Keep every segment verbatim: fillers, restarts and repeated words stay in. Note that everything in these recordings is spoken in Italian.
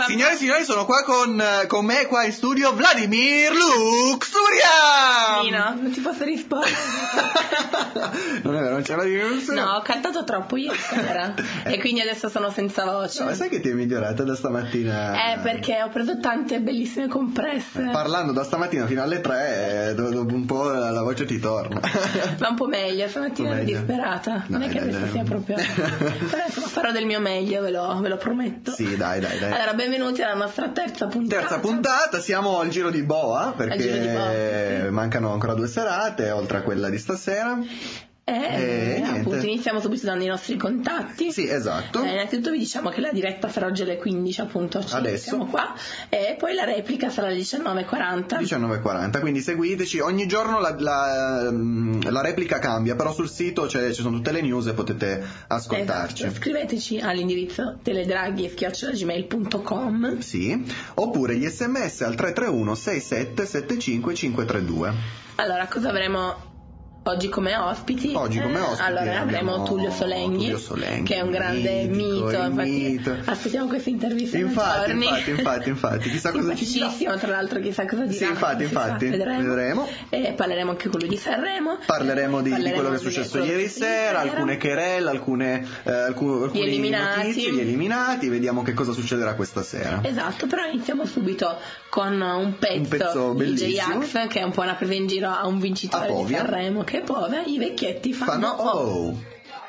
Signore e signori, sono qua con, con me qua in studio Vladimir Luxuria. Nino, non ti posso rispondere. Non è vero, non c'è Vladimir Luxuria. No, ho cantato troppo ieri sera e quindi adesso sono senza voce. No, ma sai che ti è migliorata da stamattina? Eh, perché ho preso tante bellissime compresse. Parlando da stamattina fino alle tre, dopo un po' la voce ti torna. Ma un po' meglio, stamattina ero disperata. Non dai, è che dai, adesso dai. sia proprio. Però insomma farò del mio meglio, ve lo, ve lo prometto. Sì, dai, dai, dai. Allora, benvenuti alla nostra terza puntata. Terza puntata, siamo al giro di boa perché giro di boa, sì. Mancano ancora due serate, oltre a quella di stasera. Eh, Eh, appunto, niente. iniziamo subito dando i nostri contatti. Sì, esatto. Eh, innanzitutto vi diciamo che la diretta sarà oggi alle quindici, appunto, ci Adesso. siamo qua, e poi la replica sarà alle diciannove e quaranta. diciannove e quaranta, quindi seguiteci, ogni giorno la, la, la replica cambia, però sul sito c'è, ci sono tutte le news e potete ascoltarci. Esatto. Scriveteci all'indirizzo teledraghi chiocciola gmail punto com. Sì, oppure gli sms al tre tre uno sei sette sette cinque cinque tre due. Allora, cosa avremo oggi come ospiti? Oggi come ospiti Eh, allora avremo abbiamo Tullio Solenghi, Tullio Solenghi, che è un grande mitico, mito, il infatti mito. aspettiamo questa intervista Infatti, giorni. infatti, infatti, infatti, chissà cosa ci dirà. Simpaticissimo, tra l'altro, chissà cosa dirà. Sì, infatti, si sa, infatti, vedremo. vedremo. E parleremo anche con lui di Sanremo. Parleremo di, Parleremo di quello che è di successo quello che ieri è successo sera, ieri alcune querelle, alcune, eh, alcune, alcune eliminati. notizie, gli eliminati, vediamo che cosa succederà questa sera. Esatto, però iniziamo subito con un pezzo, Un pezzo di J bellissimo. Ax, che è un po' una presa in giro a un vincitore A di Povia. Sanremo, che Povia, i vecchietti fanno, Fanno oh. oh.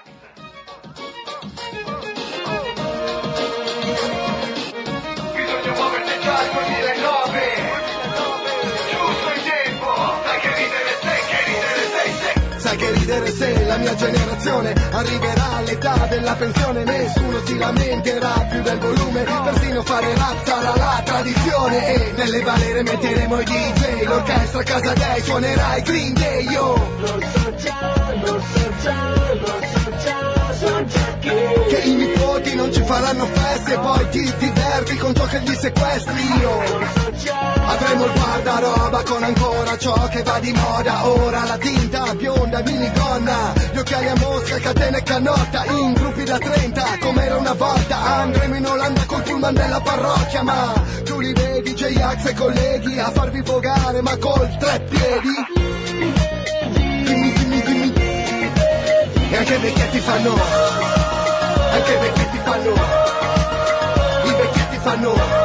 Bisogna muoversi già al duemilanove, giusto in tempo, sai che ridere sei, che ridere sei, sei. Sai che ridere se la mia generazione arriverà all'età della pensione, nessuno si lamenterà più del volume, persino fare rap sarà la tradizione e nelle balere metteremo i D J, l'orchestra a casa dei suonerà i Green Day, yo. Lo so già, lo so già, lo so già, so già che che i nipoti non ci faranno feste e poi ti diverti con ciò che gli sequestri, io. Avremo il guardaroba con ancora ciò che va di moda, ora la tinta bionda, minigonna, gli occhiali a mosca, catena e canotta, in gruppi da trenta, come era una volta, andremo in Olanda col pullman della parrocchia, ma tu li vedi J-Ax e colleghi a farvi vogare, ma col tre piedi. Dimmi, dimmi, dimmi. E anche i vecchietti fanno, anche i vecchietti fanno, i vecchietti fanno.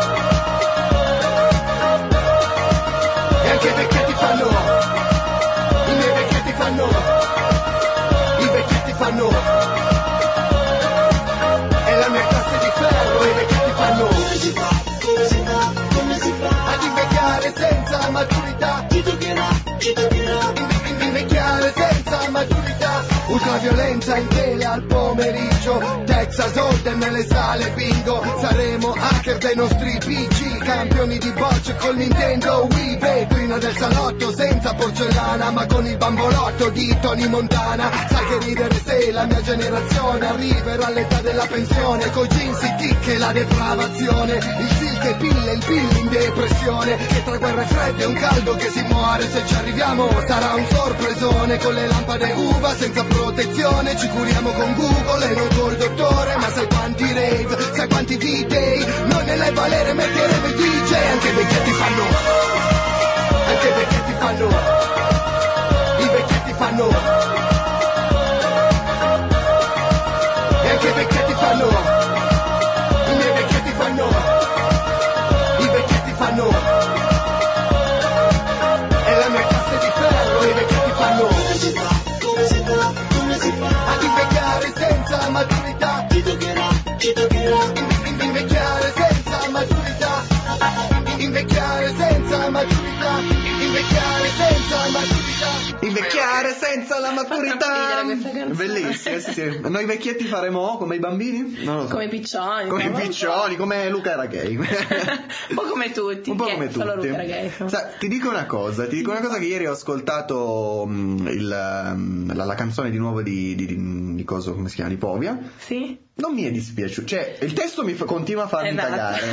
E anche i vecchietti fanno, i miei vecchietti fanno, i vecchietti fanno, è la mia classe di ferro, i vecchietti fanno. Come si fa, come si fa, come si fa ad invecchiare senza maturità? Chi toccherà, chi toccherà, Inve- invecchiare senza maturità. Ultraviolenza in tele al pomeriggio, Texas Hold'em nelle sale bingo, saremo hacker dei nostri P C, campioni di bocce col Nintendo Wii, vetrina del salotto senza porcellana ma con il bambolotto di Tony Montana. Sai che ridere se la mia generazione arriverà all'età della pensione, coi jeans i tic e la depravazione, il silk e pille, il pill in depressione, che tra guerre fredde e un caldo che si muore, se ci arriviamo sarà un sorpresone, con le lampade uva senza protezione, ci curiamo con Google e non col dottore, ma sai quanti rave, sai quanti D-Day, noi nelle balere metteremo i D J, anche i vecchietti fanno, anche i vecchietti fanno, i vecchietti fanno, e anche i vecchietti fanno, i miei vecchietti fanno, i vecchietti fanno, è la mia classe di ferro, i vecchietti fanno. Come si fa, come si fa, come si fa ad invecchiare senza maturità? Chi toccherà, chi toccherà, In- invecchiare senza maturità, invecchiare senza maturità, invecchiare senza maturità. Invecchiare senza la maturità. Fa ridere questa canzone. Bellissima, sì, sì. Noi vecchietti faremo come i bambini? Non lo so. Come i piccioni. Come i insomma, piccioni, come Luca era gay. Un po' come tutti. Un po' che come solo tutti. Luca ragazzi. Sa, ti dico una cosa, ti dico una cosa che ieri ho ascoltato mh, il, mh, la, la canzone di nuovo di, di, di, di coso, come si chiama, di Povia. Sì? non mi è dispiaciuto, cioè il testo mi fa, continua a farmi Esatto. cagare,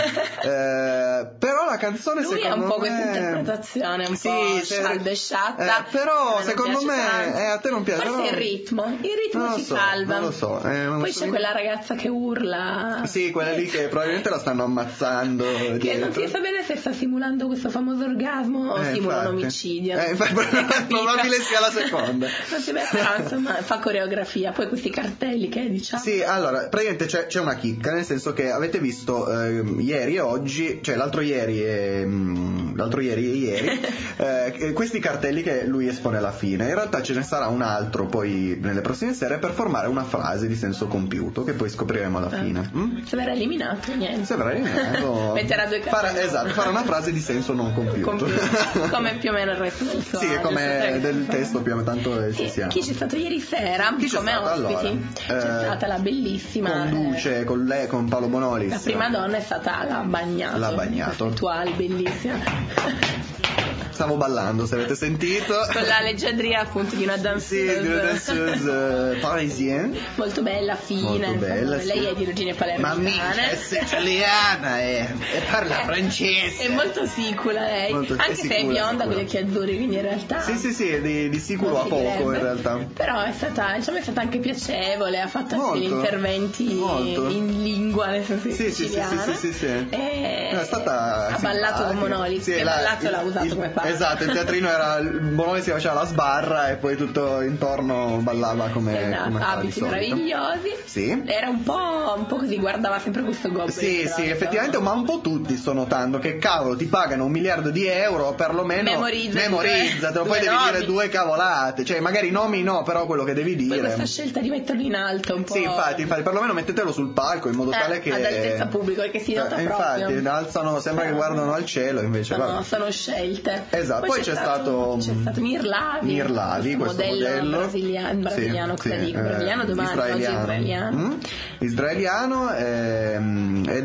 eh, però la canzone Lui secondo ha un po' me questa interpretazione un sì, po' se- scialbesciatta, eh, però a me non secondo piace me tanto. eh, a te non piace, Forse no? il ritmo, il ritmo Non lo si so, salva. non lo so, eh, non Poi so. c'è quella ragazza che urla, Sì, quella lì che probabilmente la stanno ammazzando che dietro. non si sa bene se sta simulando questo famoso orgasmo o Eh, simula un infatti. omicidio. Eh, infatti, Non si è capito. probabile sia la seconda. Non si vede, però insomma fa coreografia, poi questi cartelli che diciamo. Sì, allora, praticamente c'è, c'è una chicca, nel senso che avete visto eh, ieri e oggi, cioè l'altro ieri e mm, l'altro ieri e ieri, eh, questi cartelli che lui espone alla fine. In realtà ce ne sarà un altro poi nelle prossime serie per formare una frase di senso compiuto che poi scopriremo alla fine. Mm? Se verrà eliminato, niente. Se verrà eliminato, Metterà due farà, cartelli. esatto, farà una frase di senso non compiuto. Compiuto. Come più o meno il resto del suo Sì, è come del suo del testo. testo più o meno, tanto eh, ci Sì, siamo. chi c'è stato ieri sera Chi c'è come stato? ospiti? Allora, c'è eh, stata la bellissima Conduce con lei, con Paolo Bonolis. eh, la prima donna è stata la Bagnato, La Bagnato. Virtuali, bellissima. Stavo ballando, se avete sentito. Con la leggiadria appunto di una Sì, danseuse, di una danseuse parisienne. molto bella, fina, Molto insomma, bella, sì. lei è di origini palermitane. siciliana e, e parla francese. È molto sicula lei, Molto- è anche se è sicula, bionda sicula. con gli occhi azzurri, quindi in realtà Sì, sì, sì, di, di sicuro non a si poco direbbe. in realtà. Però è stata, diciamo, è stata anche piacevole, ha fatto anche Molto, degli interventi molto. in lingua, nel senso Sì, sì, sì, siciliana. sì, sì, sì, sì. E È stata ha ballato con simpatica. Bonolis, Sì, che la- ballato il- l'ha usato il- come parte. Esatto, il teatrino era Bonolis si faceva la sbarra e poi tutto intorno ballava come, Esatto, come fa di abiti solito. meravigliosi. Sì. Era un po', un po' così, guardava sempre questo goblin. Sì, tra sì, l'altro. effettivamente, ma un po' tutti sto notando che cavolo ti pagano un miliardo di euro, perlomeno Memorizzati memorizzatelo, due- poi due devi nomi. dire due cavolate, cioè magari nomi no, però quello che devi Poi dire. questa scelta di metterlo in alto un po'. Sì, infatti, infatti, perlomeno mettetelo sul palco in modo Eh, tale che ad altezza pubblica, perché si nota Eh, infatti, proprio. alzano, sembra che guardano al cielo, invece Sono, guarda. sono scelte. Esatto, poi c'è stato- c'è stato Mirlavi, Mirlavi, questo modello brasiliano, brasiliano Sì, cosa sì, dico? eh, Brasiliano domani, oggi israeliano. Mm? Israeliano, ehm, ed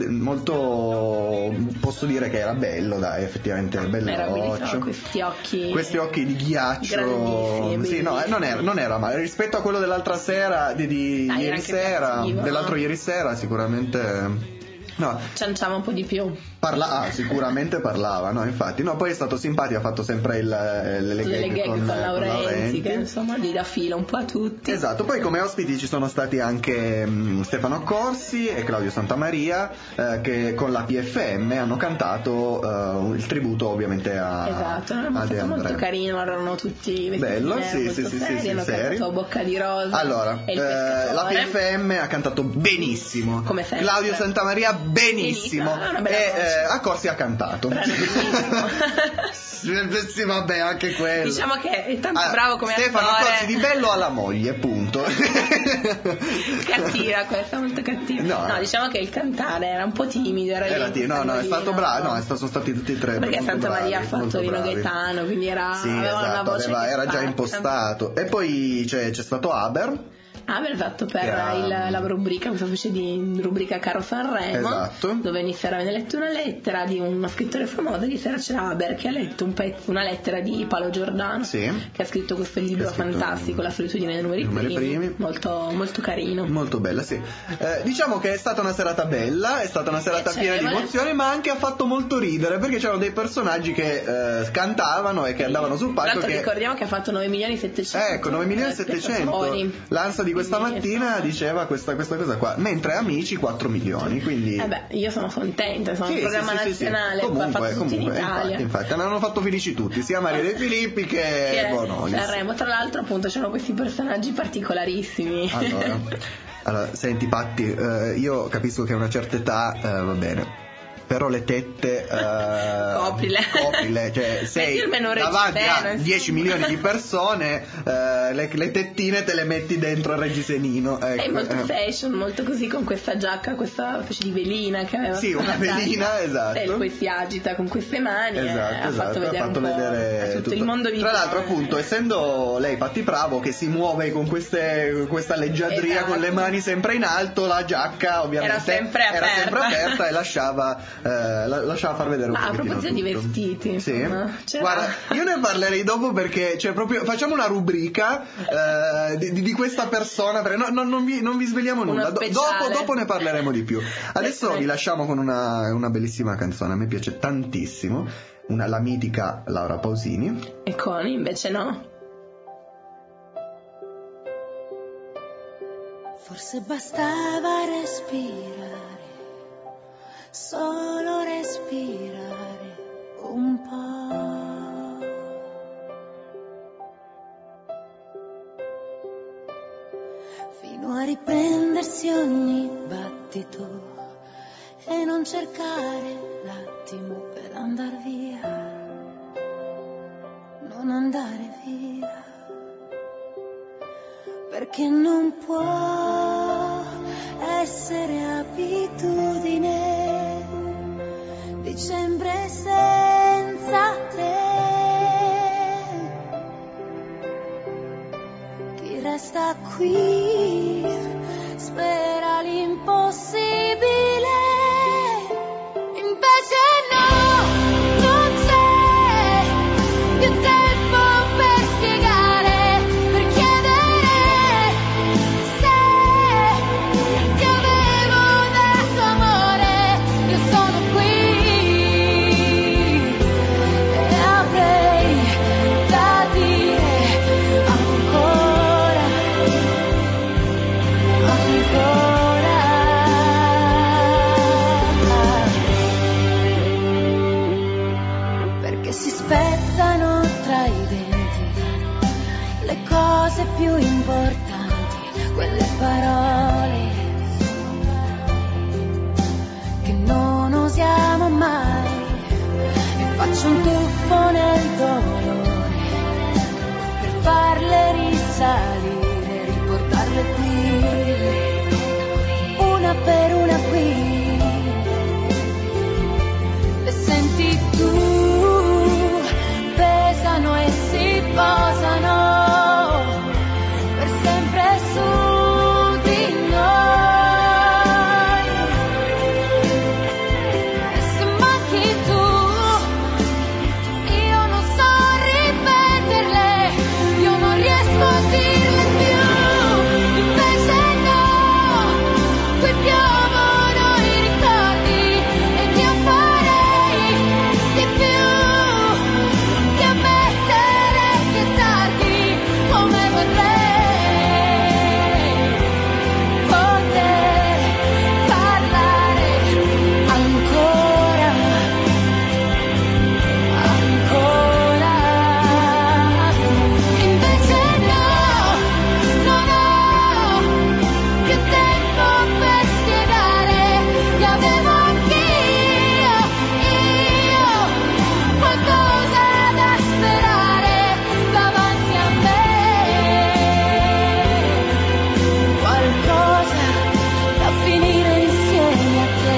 molto, posso dire che era bello, dai, effettivamente bello Meraviglioso, occhio. questi occhi Questi occhi di ghiaccio. grandissimi, Sì, no, eh, non era, non era male rispetto a quello dell'altra sera, di, di Dai, era ieri anche sera, cattivo, dell'altro no? ieri sera, sicuramente. No, cianciava un po' di più. parla, ah, sicuramente parlava, no, infatti. No, poi è stato simpatico, ha fatto sempre il, le, le Le gag gag con, con, Laurenti, che insomma gli dà filo un po' a tutti. Esatto, poi come ospiti ci sono stati anche mh, Stefano Corsi e Claudio Santamaria eh, che con la P F M hanno cantato eh, il tributo ovviamente a, Esatto, a era De stato molto André. carino, erano tutti vestiti Bello, nero, sì, molto sì, sì, seri, sì, hanno sì, seri. cantato Bocca di Rosa Allora, e il eh, la P pescatore. F M ha cantato benissimo, Come sempre. Claudio Santamaria benissimo, Benissimo, ha una bella e voce. eh, a Corsi ha cantato. Bravo, benissimo. Sì, vabbè, anche quello. Diciamo che è tanto Ah, bravo come Stefano attore. Corsi di bello alla moglie, punto. Cattiva questa, molto cattiva. No. No, diciamo che il cantare era un po' timido, era, Era lì, di- no, no, è stato bravo, no, è stato- sono stati tutti e tre perché molto Santa bravi, Maria ha molto fatto Rino bravi. Gaetano, quindi era Sì, aveva una esatto, voce aveva- che era già spacca. impostato. E poi c'è, c'è stato Aber. Ah, aver fatto per Che era- il- la rubrica, questa specie di rubrica Caro Sanremo, Esatto. dove ogni sera viene letta una lettera di uno scrittore famoso. Ieri sera c'era Aber che ha letto un pezzo, una lettera di Paolo Giordano, Sì. che ha scritto questo libro Che ha scritto fantastico, La solitudine dei numeri, Numeri primi, primi. Molto, molto carino. Molto bella, sì. Eh, diciamo che è stata una serata bella, è stata una serata piena di Piacevole. emozioni, ma anche ha fatto molto ridere perché c'erano dei personaggi che eh, cantavano e che andavano sul Tra palco. l'altro Che... ricordiamo che ha fatto nove milioni e settecento. Ecco, nove milioni e eh, settecento. spettatori. L'Ansa di questa Quindi, mattina insomma, diceva questa, questa cosa qua. Mentre Amici quattro milioni, quindi. Eh beh, io sono contenta, sono Sì, un programma sì, sì, sì, sì. nazionale, Comunque, fatto tutti in comunque, Italia. infatti, infatti, ne hanno fatto felici tutti, sia Maria De Filippi che Che è Bonolis. Sanremo. Tra l'altro appunto c'erano questi personaggi particolarissimi. Allora, allora, senti Patti, eh, io capisco che a una certa età eh, va bene. Però le tette eh, Coprile. coprile, cioè sei Metti il menù davanti a reggiseno, dieci milioni di persone, eh, le, le tettine te le metti dentro il reggisenino, ecco. È molto eh. fashion, molto così, con questa giacca, questa specie di velina che aveva. Sì, una sulla velina, giacca. esatto. E poi si agita con queste mani e Esatto, ha esatto, fatto vedere, ha fatto un po' vedere a tutto, tutto. il mondo Tra visuale. l'altro, appunto, essendo lei Patti Bravo che si muove con queste, questa leggiadria Esatto. con le mani sempre in alto, la giacca ovviamente Era sempre era aperta. sempre aperta e lasciava eh, la, lasciamo far vedere un Ah, a pochettino proposito di tutto. vestiti, Sì. insomma, c'era- Guarda, io ne parlerei dopo perché cioè, proprio, facciamo una rubrica eh, di, di questa persona, perché no, no, non, vi, non vi sveliamo Una nulla. Do- speciale. dopo, dopo ne parleremo di più. Adesso Ecco. vi lasciamo con una, una bellissima canzone, a me piace tantissimo, una, la mitica Laura Pausini. E Connie invece no. Forse bastava respirare, solo respirare un po'. Fino a riprendersi ogni battito e non cercare l'attimo per andar via, non andare via. Perché non può essere abitudine dicembre senza te. Chi resta qui spera l'impossibile, invece no, non c'è più tempo per spiegare, per chiedere se ti avevo dato amore. Io sono qui e avrei da dire ancora, ancora, perché si spezzano tra i denti le cose più importanti, quelle parole che non usiamo mai, e faccio un tuffo nel dolore per farle risalire, riportarle qui, una per una qui. Le senti tu, pesano e si posano per sempre su di noi. E se manchi tu, io non so ripeterle, io non riesco a dirle più. Invece no, qui piovono i ricordi e io farei di più che ammettere che è tardi, come vorrei poter parlare ancora, ancora. Invece no, non ho più tempo per spiegare che avevo anch'io, io, qualcosa da sperare davanti a me, qualcosa da finire insieme a te.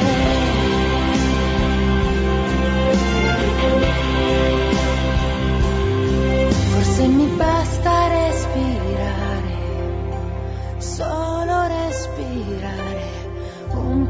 Forse mi basta respirare, solo respirare un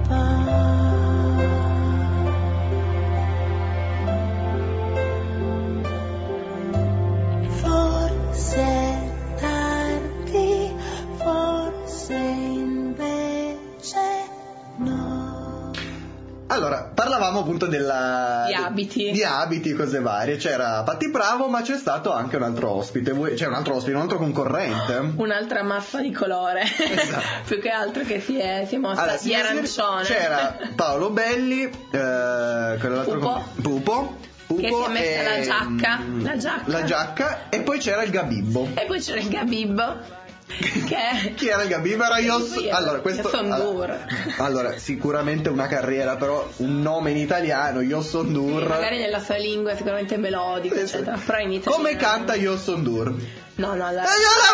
po'. Forse tardi, forse invece no. Allora, parlavamo appunto della... Di abiti. Di abiti, cose varie. C'era Patti Bravo, ma c'è stato anche un altro ospite. Voi- C'è un altro ospite, un altro concorrente. Un'altra mappa di colore. Esatto. Più che altro che si è, si è mossa Allora, di si- arancione. C'era Paolo Belli, eh, quell'altro Pupo. com- Pupo. Pupo Che si è messa e- la giacca, mm, la giacca. la giacca, e poi c'era il Gabibbo. E poi c'era il Gabibbo. Che Chi era il Gabibbo? Era Yos. Io- Allora, questo. io son allora, Dur. allora, sicuramente una carriera, però un nome in italiano, Yossondur. magari nella sua lingua è sicuramente melodico, Sì, sì. eccetera. Però in italiano. Come canta Yossondur? No, no, la...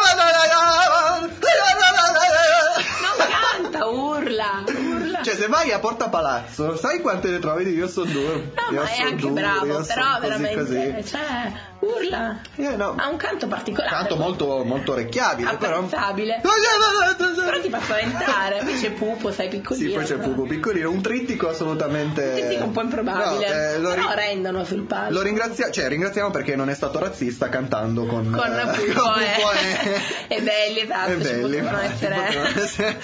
non canta, urla, urla. Cioè, se vai a Porta Palazzo, sai quante ne trovi di Yossondur? No, ma è anche bravo, però veramente, cioè, urla, Eh, no. ha un canto particolare, Canto molto, molto orecchiabile, però. apprezzabile, però ti fa spaventare. Poi c'è Pupo, sai, piccolino. Sì, poi c'è però. Pupo piccolino, un trittico assolutamente. Un trittico un po' improbabile, No, eh, lo ri- però rendono sul palco. Lo ringrazia- cioè, ringraziamo perché non è stato razzista cantando con, Con eh, Pupo, con eh. E belli, esatto, e ci belli, potevano infatti, essere. potevano essere-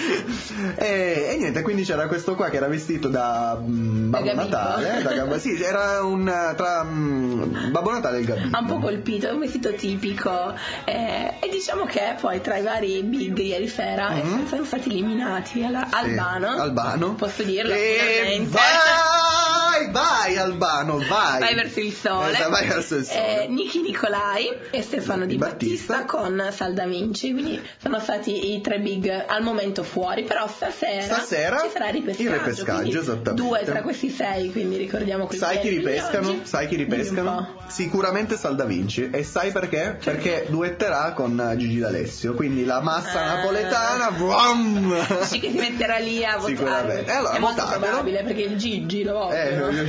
e, e niente, quindi c'era questo qua che era vestito da mm, Babbo Da Gabibbo. Natale, da Gab- sì, era un tra mm, Babbo Natale e il Gabibbo. Ha un po' colpito, è un vestito tipico, eh, e diciamo che poi tra i vari big di ieri sera eh, Mhm. sono stati eliminati alla- Sì, Albano, Albano. posso dirlo E finalmente. vai, vai Albano, vai. Vai verso il sole. Esatto, vai verso il sole. Eh, Niki Nicolai e Stefano Di Di Battista, Battista. con Sal Da Vinci, quindi sono stati i tre big al momento fuori, però stasera, Stasera ci sarà il ripescaggio, il ripescaggio, quindi esattamente. due tra questi sei, quindi ricordiamo questi Sai chi ieri, ripescano? oggi. Sai chi Dimmi un ripescano? po'. Sicuramente Sal Da Vinci. E sai perché? Perché duetterà con Gigi D'Alessio. Quindi la massa Ah. napoletana. Vuam! Dici che si metterà lì a votare. Sicuramente. E allora, è molto votatelo. probabile perché il Gigi lo vota. Eh, no?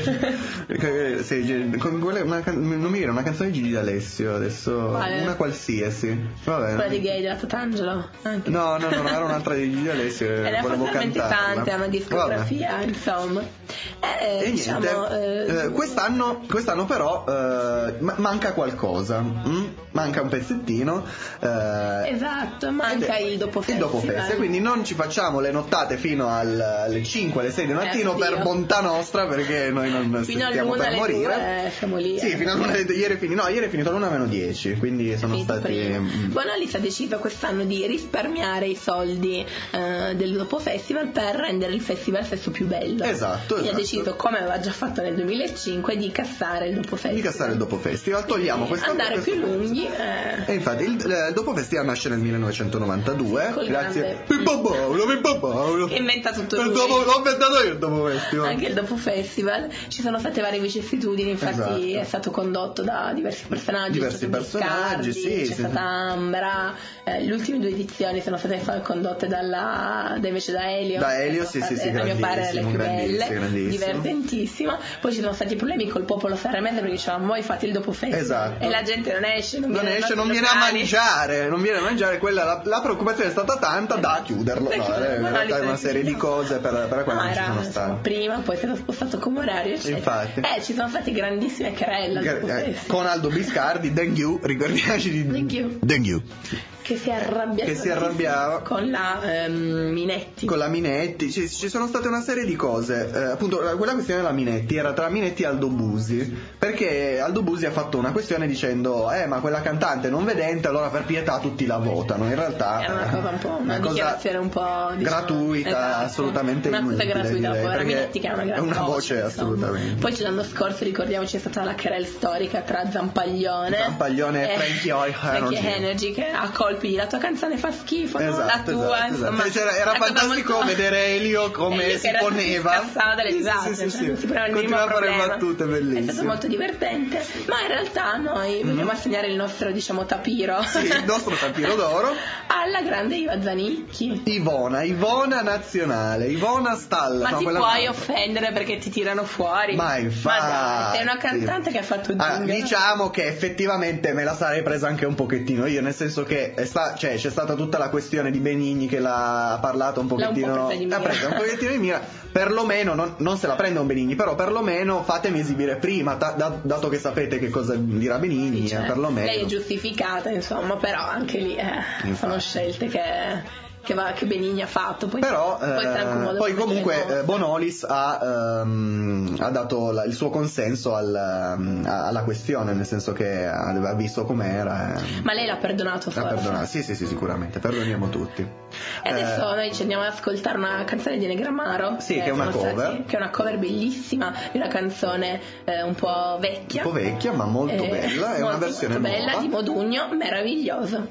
eh, sì, con quella- una can- non mi viene una canzone di Gigi D'Alessio adesso. Quale? Una qualsiasi. Va bene. Quella di Gay della Tatangelo anche. No, no, no, era un'altra di Gigi D'Alessio. E ne ha volevo fatte talmente cantarla. tante, ha una discografia, insomma. Eh, E diciamo, niente, eh, eh, quest'anno, quest'anno però eh, ma- manca qualcosa, mm? Manca un pezzettino. eh, esatto, manca ed è- il dopo il festival. dopo festival, quindi non ci facciamo le nottate fino al- alle cinque, alle sei del mattino Eh, per oddio. bontà nostra, perché noi non Fino stiamo all'una per alle morire. due siamo lì. Sì, eh. fino all'una alle- ieri è finito, no, ieri è finito all'una meno dieci, quindi sono Finito stati prima. mm, Bonolis ha deciso quest'anno di risparmiare i soldi eh, del dopo festival per rendere il festival stesso più bello. Esatto, Quindi esatto. ha deciso, come aveva già fatto nel duemilacinque, di cassare il dopo festival. di cassare il dopo festival. Togliamo questa andare questa- più lunghi. eh. E infatti il, il dopo festival nasce nel millenovecentonovantadue, Col grazie grande- Pippo Paolo, Pippo Paolo. Che inventa tutto Il lui. dopo- l'ho inventato io il dopo festival. Anche il dopo festival ci sono state varie vicissitudini, infatti Esatto. è stato condotto da diversi personaggi, Diversi c'è stato personaggi, Biscardi, sì, c'è sì. stata Ambra, eh, le ultime due edizioni sono state fa- condotte dalla, da invece da Elio, Da Elio, che sì, sono sì, state, sì, a mio parere le più grandissimo, belle, grandissimo. divertentissimo. Poi ci sono stati problemi col popolo sanremese perché dicevano voi fate il dopo festival Esatto. e la gente non esce, non, Non viene ai esce, non nostri viene a locali. mangiare, non viene a mangiare, quella la, la preoccupazione è stata tanta da chiuderlo. Da No, chiuderlo, eh, in ma no, realtà è lì una sì, serie sì. di cose per, per cui No, non ci era sono insomma, state. prima, poi è stato spostato come orario, eccetera. Infatti. Eh, ci sono stati grandissime querelle al dopo Eh, festival. Con Aldo Biscardi, Thank you, ricordiamoci di Thank you. Thank you. Che si arrabbia Che si arrabbiava. con la ehm, Minetti. Con la Minetti, ci, ci sono state una serie di cose. Eh, appunto, quella questione della Minetti era tra Minetti e Aldo Busi. Perché Aldo Busi ha fatto una questione dicendo: Eh, ma quella cantante non vedente, allora per pietà tutti la votano. In realtà Era una cosa un po', una, una cosa dichiarazione un po' diciamo, gratuita, esatto. assolutamente una cosa inutile, gratuita, direi, poi era perché Minetti che ha una gran è una voce, insomma. assolutamente. Poi l'anno scorso ricordiamoci è stata la querel storica tra Zampaglione Zampaglione e Frankie Oil Frankie Energy. Energy, che a colpi la tua canzone fa schifo, no? Esatto, la tua esatto, insomma esatto. C'era- era una cosa fantastico molto- vedere Elio come Elio si che era poneva. si scassava dalle Sì, sì, risate, sì, sì, cioè, sì. non si poneva il minimo Continuava a fare problema. battute È bellissime. stato molto divertente, ma in realtà noi vogliamo assegnare il nostro diciamo tapiro Sì, il nostro tapiro d'oro. alla grande Iva Zanicchi. Ivona, Ivona nazionale, Ivona Stalla. Ma no, ti quella puoi no. offendere perché ti tirano fuori? Ma infatti. dai, sei una cantante che ha fatto Ah, jingle. diciamo che effettivamente me la sarei presa anche un pochettino io, nel senso che è sta- cioè, c'è stata tutta la questione di Benigni che l'ha parlato un L'ha un po' pochettino. presa di mira. l'ha presa un pochettino di mira. Perlomeno, non, non se la prende un Benigni, però perlomeno fatemi esibire prima, da- da- dato che sapete che cosa dirà Benigni, Cioè, eh, perlomeno. lei è giustificata, insomma, però anche lì eh, Infatti. sono scelte che, che, va, che Benigni ha fatto. Poi, Però poi, eh, sarà anche un modo poi per comunque mettere eh, in Bonolis ha, ehm, ha dato la- il suo consenso al, ehm, alla questione, nel senso che aveva visto com'era. eh, Ma lei l'ha perdonato l'ha forse. perdonato. Sì, sì, sì, sicuramente, perdoniamo tutti. E adesso Eh, noi ci andiamo ad ascoltare una canzone di Negramaro. Sì, che è una sono cover. stati- che è una cover bellissima di una canzone eh, un po' vecchia. un po' vecchia, ma molto Eh, bella, è molto, una versione molto bella nuova. di Modugno, meraviglioso.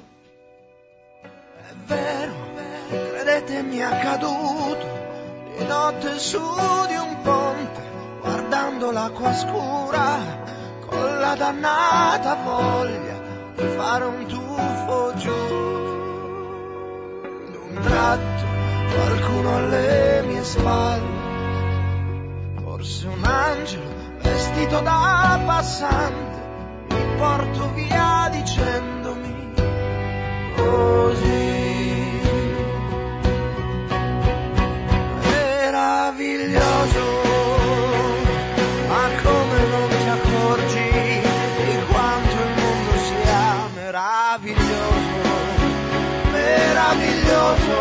È vero, credetemi è accaduto di notte su di un ponte, guardando l'acqua scura, con la dannata voglia di fare un tuffo giù. D'un tratto qualcuno alle mie spalle, forse un angelo vestito da passante, mi porto via dicendomi così. Meraviglioso, ma come non ti accorgi di quanto il mondo sia meraviglioso, meraviglioso,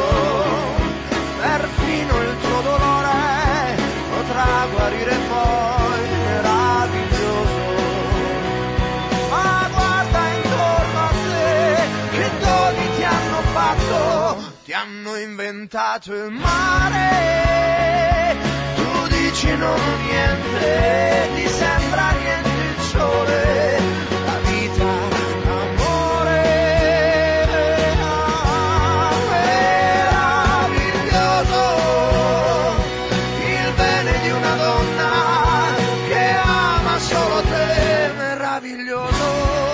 perfino il tuo dolore potrà guarire poi, meraviglioso. Ma guarda intorno a te, che doni ti hanno fatto, ti hanno inventato il mare, tu dici non ho niente, ti sembra niente il sole, la vita, l'amore, meraviglioso, il bene di una donna che ama solo te, meraviglioso,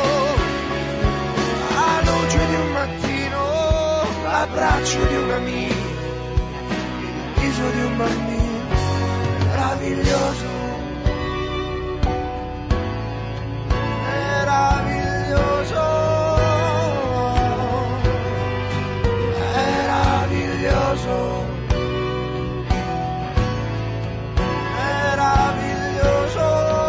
la luce di un mattino, l'abbraccio di un amico, il viso di un bambino, meraviglioso, meraviglioso, meraviglioso, meraviglioso.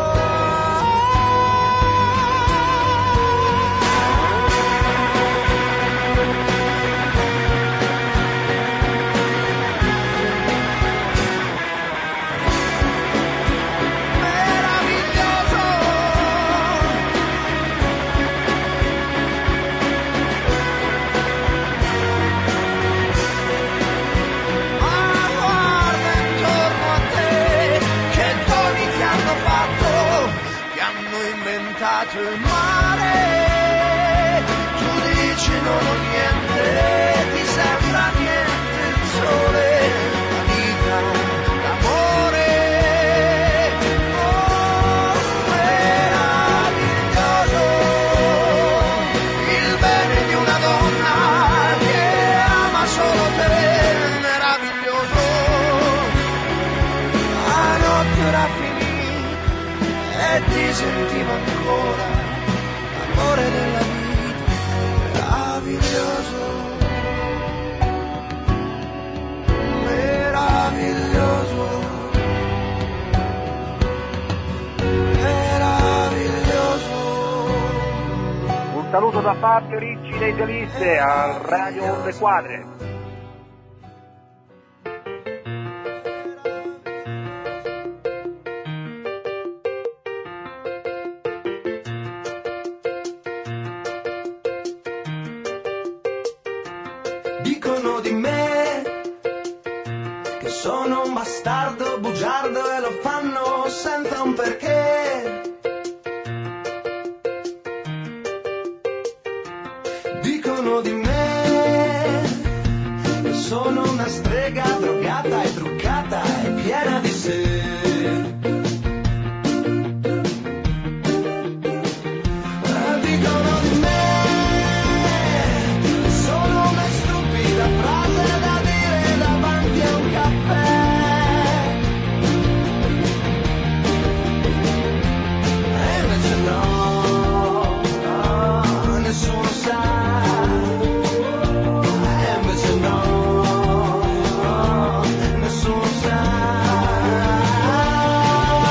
Il mare, tu dici non ho niente, ti sembra niente il sole, la vita, l'amore, oh, meraviglioso, il bene di una donna che ama solo te, meraviglioso, la notte era finita e ti sentivo ancora l'amore della vita, meraviglioso, meraviglioso, meraviglioso. Un saluto da Fabio Ricci dei Gelisse a Radio Onde Quadre. Dicono di me che sono un bastardo, bugiardo e lo fanno senza un perché. Dicono di me che sono una strega drogata e truccata e piena di sé. Nessuno sa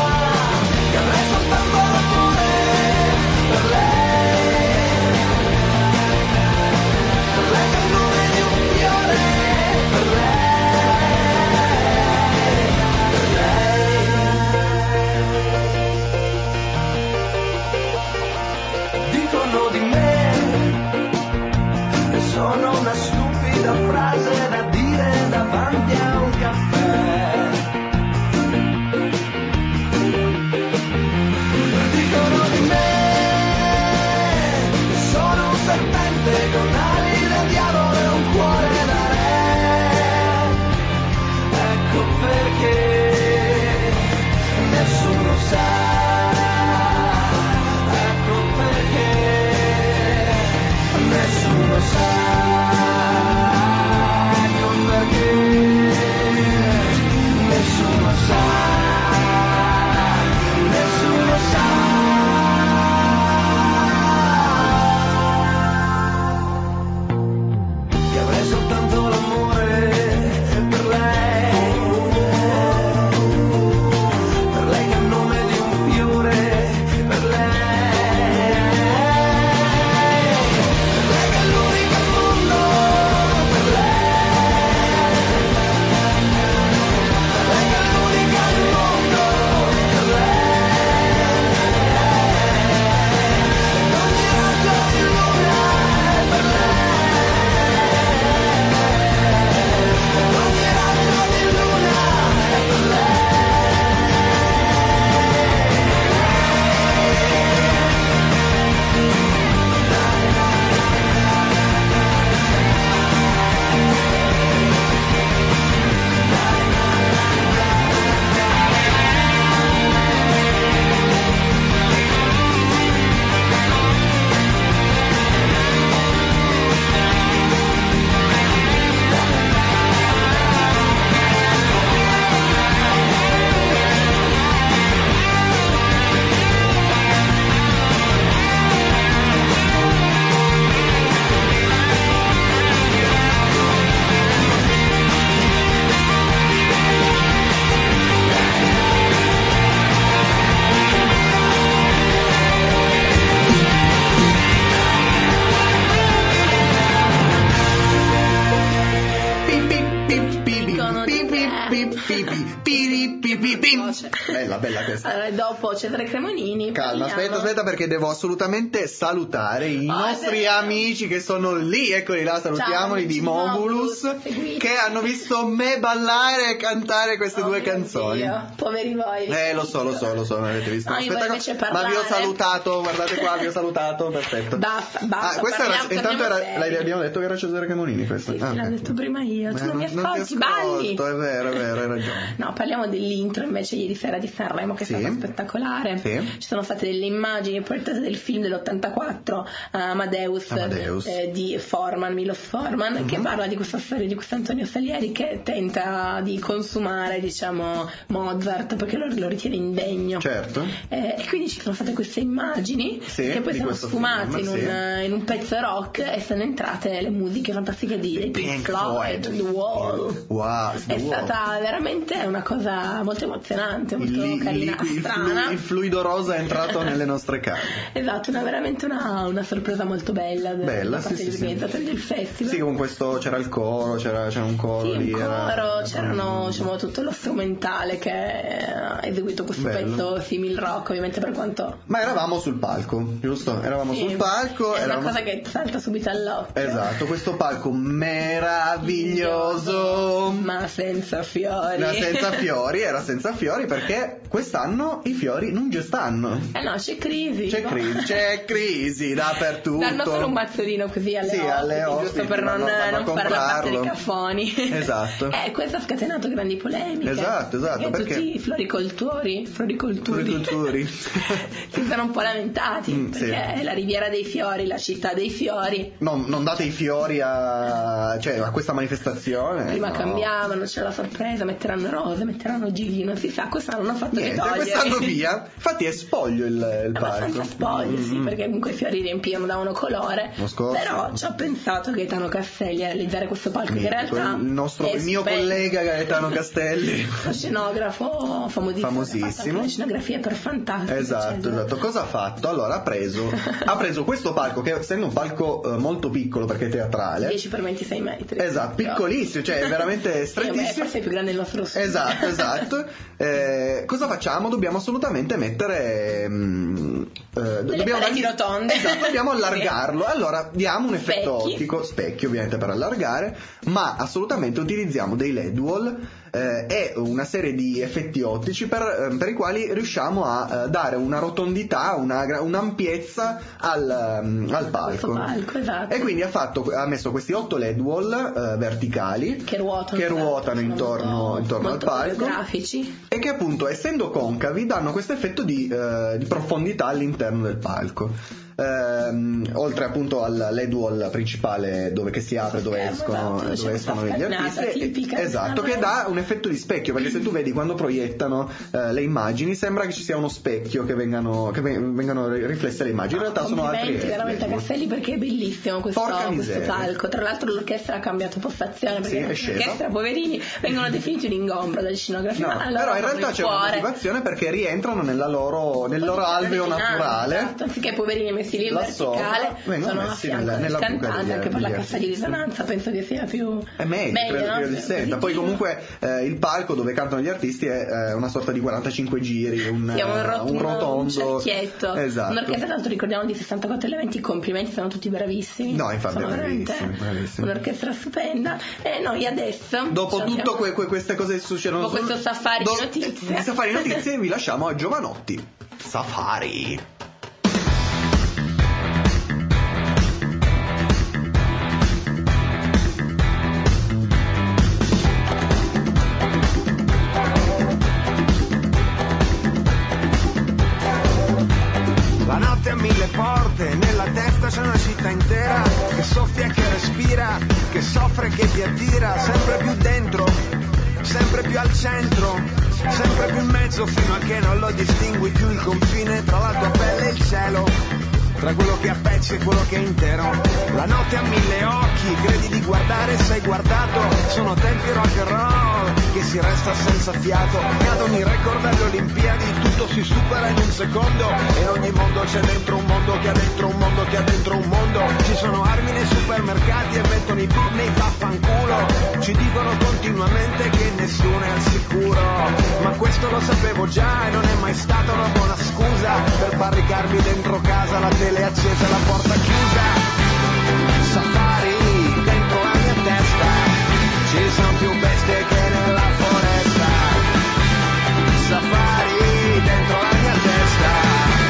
Bella, bella questa. Allora, dopo Cesare Cremonini. Calma, parliamo- aspetta, aspetta, perché devo assolutamente salutare i Oh, nostri è vero. amici che sono lì, eccoli là, salutiamoli, Ciao, di amici di Mogulus, Mogulus, seguite. che hanno visto me ballare e cantare queste Oh due mio canzoni. Dio, poveri voi. Eh, lo so, lo so, lo so, non avete visto. No, io voglio Aspetta, invece ma vi ho parlare. salutato, guardate qua, vi ho salutato, perfetto. Basta, basta. Ah, questa era, parliamo- intanto era, torniamo l'hai- seri. abbiamo detto che era Cesare Cremonini questa. Sì, sì, Ah, l'ho ok. detto prima io. Tu Eh, non mi non ti ascolti, balli. ascolto, è vero, è vero, hai ragione. No, parliamo dell'intro invece ieri sera di Sanremo, che è Sì. stata spettacolare. Sì. Ci sono state delle immagini portate del film dell'ottantaquattro, eh, Amadeus, Amadeus. eh, di Forman, Milos Forman, Mhm. che parla di questa storia di questo Antonio Salieri che tenta di consumare, diciamo, Mozart perché lo, lo ritiene indegno. Certo. Eh, e quindi ci sono state queste immagini Sì, che poi di sono questo sfumate film, in, sì. un, in un pezzo rock e sono entrate le musiche fantastiche di dei Pink Pink Floyd, Floyd. The Wall. Wow, È stata veramente una cosa molto emozionante, molto il, carina, il- il strana. flu- il fluido rosa è entrato nelle nostre case. Esatto, una, veramente una, una sorpresa molto bella da- Bella, da parte sì, degli sì, sì. organizzatori del festival. Sì, con questo c'era il coro, c'era, c'era un coro Sì, un lì. coro, era- c'erano diciamo, tutto lo strumentale che ha eseguito questo Bello. pezzo simil rock, ovviamente per quanto... Ma eravamo sul palco, giusto? Eravamo Sì, sul palco. è eravamo... una cosa che salta subito all'occhio. Esatto, questo palco meraviglioso. Ma senza fiori. Era senza fiori, era senza fiori perché quest'anno i fiori non ci stanno. Eh no, c'è crisi. C'è no? crisi, c'è crisi dappertutto. Danno solo un mazzolino così alle Sì, ospiti, alle ospiti, giusto per non, vanno- vanno a non fare la parte dei comprarlo. caffoni. Esatto. Eh, questo ha scatenato grandi polemiche. Esatto, esatto, perché- tutti i floricoltori, floricolturi, Floricoltori. si sono un po' lamentati Mm, sì. perché è la riviera dei fiori, la città dei fiori. Non, non date i fiori a, cioè, a questa manifestazione. Prima no. cambiavano, c'era la sorpresa, metteranno rose, metteranno gigli, non si sa, quest'anno non hanno fatto che Niente, togliere. quest'anno via. Infatti è spoglio il, il Abbastanza palco. spoglio, sì, Mm. perché comunque i fiori riempivano, davano colore. Lo scorso. Però ci ha pensato Gaetano Castelli a realizzare questo palco che in Mitico, realtà il nostro, è il mio spento. collega Gaetano Castelli. Lo scenografo famosissimo, Famosissimo. ha fatto le scenografie per fantastiche. Esatto, cioè, esatto. Cosa ha fatto? Allora ha preso, ha preso questo palco che essendo un palco eh, molto piccolo perché è teatrale. dieci per ventisei metri. Esatto, piccolissimo, cioè veramente Sì, vabbè, strettissimo. forse è più grande il nostro studio. Esatto, esatto. Eh, cosa facciamo? Dobbiamo assolutamente mettere mm, eh, dobbiamo pareti rotonde. Esatto, dobbiamo allargarlo. Allora diamo un effetto Specchi. ottico, specchio ovviamente per allargare, ma assolutamente utilizziamo dei L E D wall eh, e una serie di effetti ottici per, eh, per i quali riusciamo a eh, dare una rotondità, una, gra- un'ampiezza al, mm, al Questo palco. palco, esatto. E quindi ha, fatto, ha messo questi otto L E D wall eh, verticali Che ruotano. che ruotano sono intorno, molto- intorno al molto palco grafici. e che appunto essendo concavi danno questo effetto di, eh, di profondità all'interno del palco. Ehm, oltre appunto al L E D wall principale dove che si apre, dove Schermo, escono, esatto, dove c'è escono questa gli scatenata artisti tipica, esatto, che dà un effetto di specchio perché se tu vedi quando proiettano eh, le immagini sembra che ci sia uno specchio che vengano, che ven- vengano riflesse le immagini, in realtà sono altri Complimenti veramente a L E D wall. Castelli perché è bellissimo questo, Porca questo miseria. palco. Tra l'altro l'orchestra ha cambiato postazione perché Sì, è scesa. l'orchestra, poverini, vengono definiti un ingombro dalle scenografie. No, ma allora però in proprio realtà il c'è una cuore. motivazione perché rientrano nella loro, nel loro alveo naturale. Esatto, anziché poverini messi lì in Là verticale, sopra, vengono sono a messi fianco nella- del nella buca cantante, degli- anche per la degli cassa di artisti. risonanza penso che sia più È meglio, credo, no? credo di senta. Poi Positivo. comunque eh, il palco dove cantano gli artisti è eh, una sorta di quarantacinque giri, un, Sì, è un, eh, rot- un rotondo. un cerchietto. Esatto. Un'orchestra, tra l'altro, ricordiamo di sessantaquattro elementi. Complimenti, sono tutti bravissimi. No, infatti, sono veramente bravissimi, bravissimi. un'orchestra stupenda. E noi adesso, Dopo ci tutto andiamo- que- que- queste cose che succedono Dopo sul- questo safari di do- notizie. di safari di notizie vi lasciamo a Giovanotti. Safari. La notte ha mille porte, nella testa c'è una città intera che soffia e che respira, che soffre e che ti attira, sempre più dentro, sempre più al centro, sempre più in mezzo fino a che non lo distingui più il confine tra la tua pelle e il cielo, tra quello che è a pezzi e quello che è intero. La notte ha mille occhi, credi di guardare, sei guardato, sono tempi rock and roll che si resta senza fiato, e ad ogni record alle Olimpiadi tutto si supera in un secondo, e in ogni mondo c'è dentro un mondo che ha dentro un mondo che ha dentro un mondo, ci sono armi nei supermercati mercati e mettono i pub nei vaffanculo. Ci dicono continuamente che nessuno è al sicuro, ma questo lo sapevo già e non è mai stata una buona scusa per barricarmi dentro casa, la tele accesa e la porta chiusa. Safari dentro la mia testa, ci sono più bestie che nella foresta. Safari dentro la mia testa.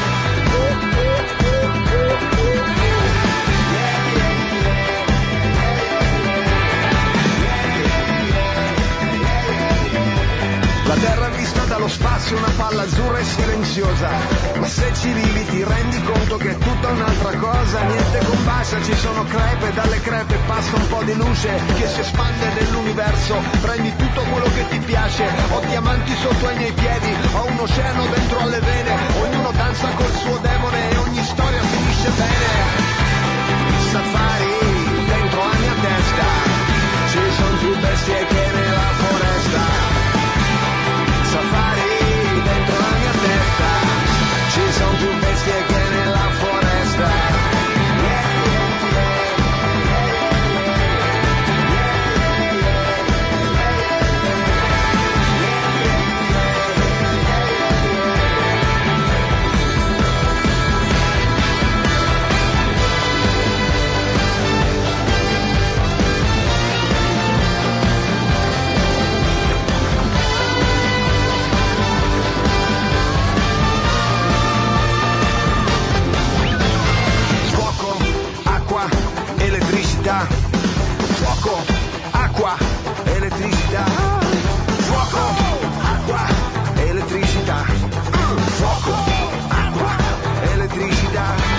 La terra vista dallo spazio è una palla azzurra e silenziosa, ma se ci vivi ti rendi conto che è tutta un'altra cosa. Niente combacia, ci sono crepe, dalle crepe passa un po' di luce che si espande nell'universo. Prendi tutto quello che ti piace, ho diamanti sotto ai miei piedi, ho un oceano dentro alle vene, ognuno danza col suo demone e ogni storia finisce bene. Safari dentro la mia testa, ci sono più bestie che nella foresta. Safari dentro la mia testa, ci sono più bestie che nella foresta. Yeah, yeah, fuoco, acqua, elettricità. Fuoco, acqua, elettricità. Fuoco, acqua, elettricità.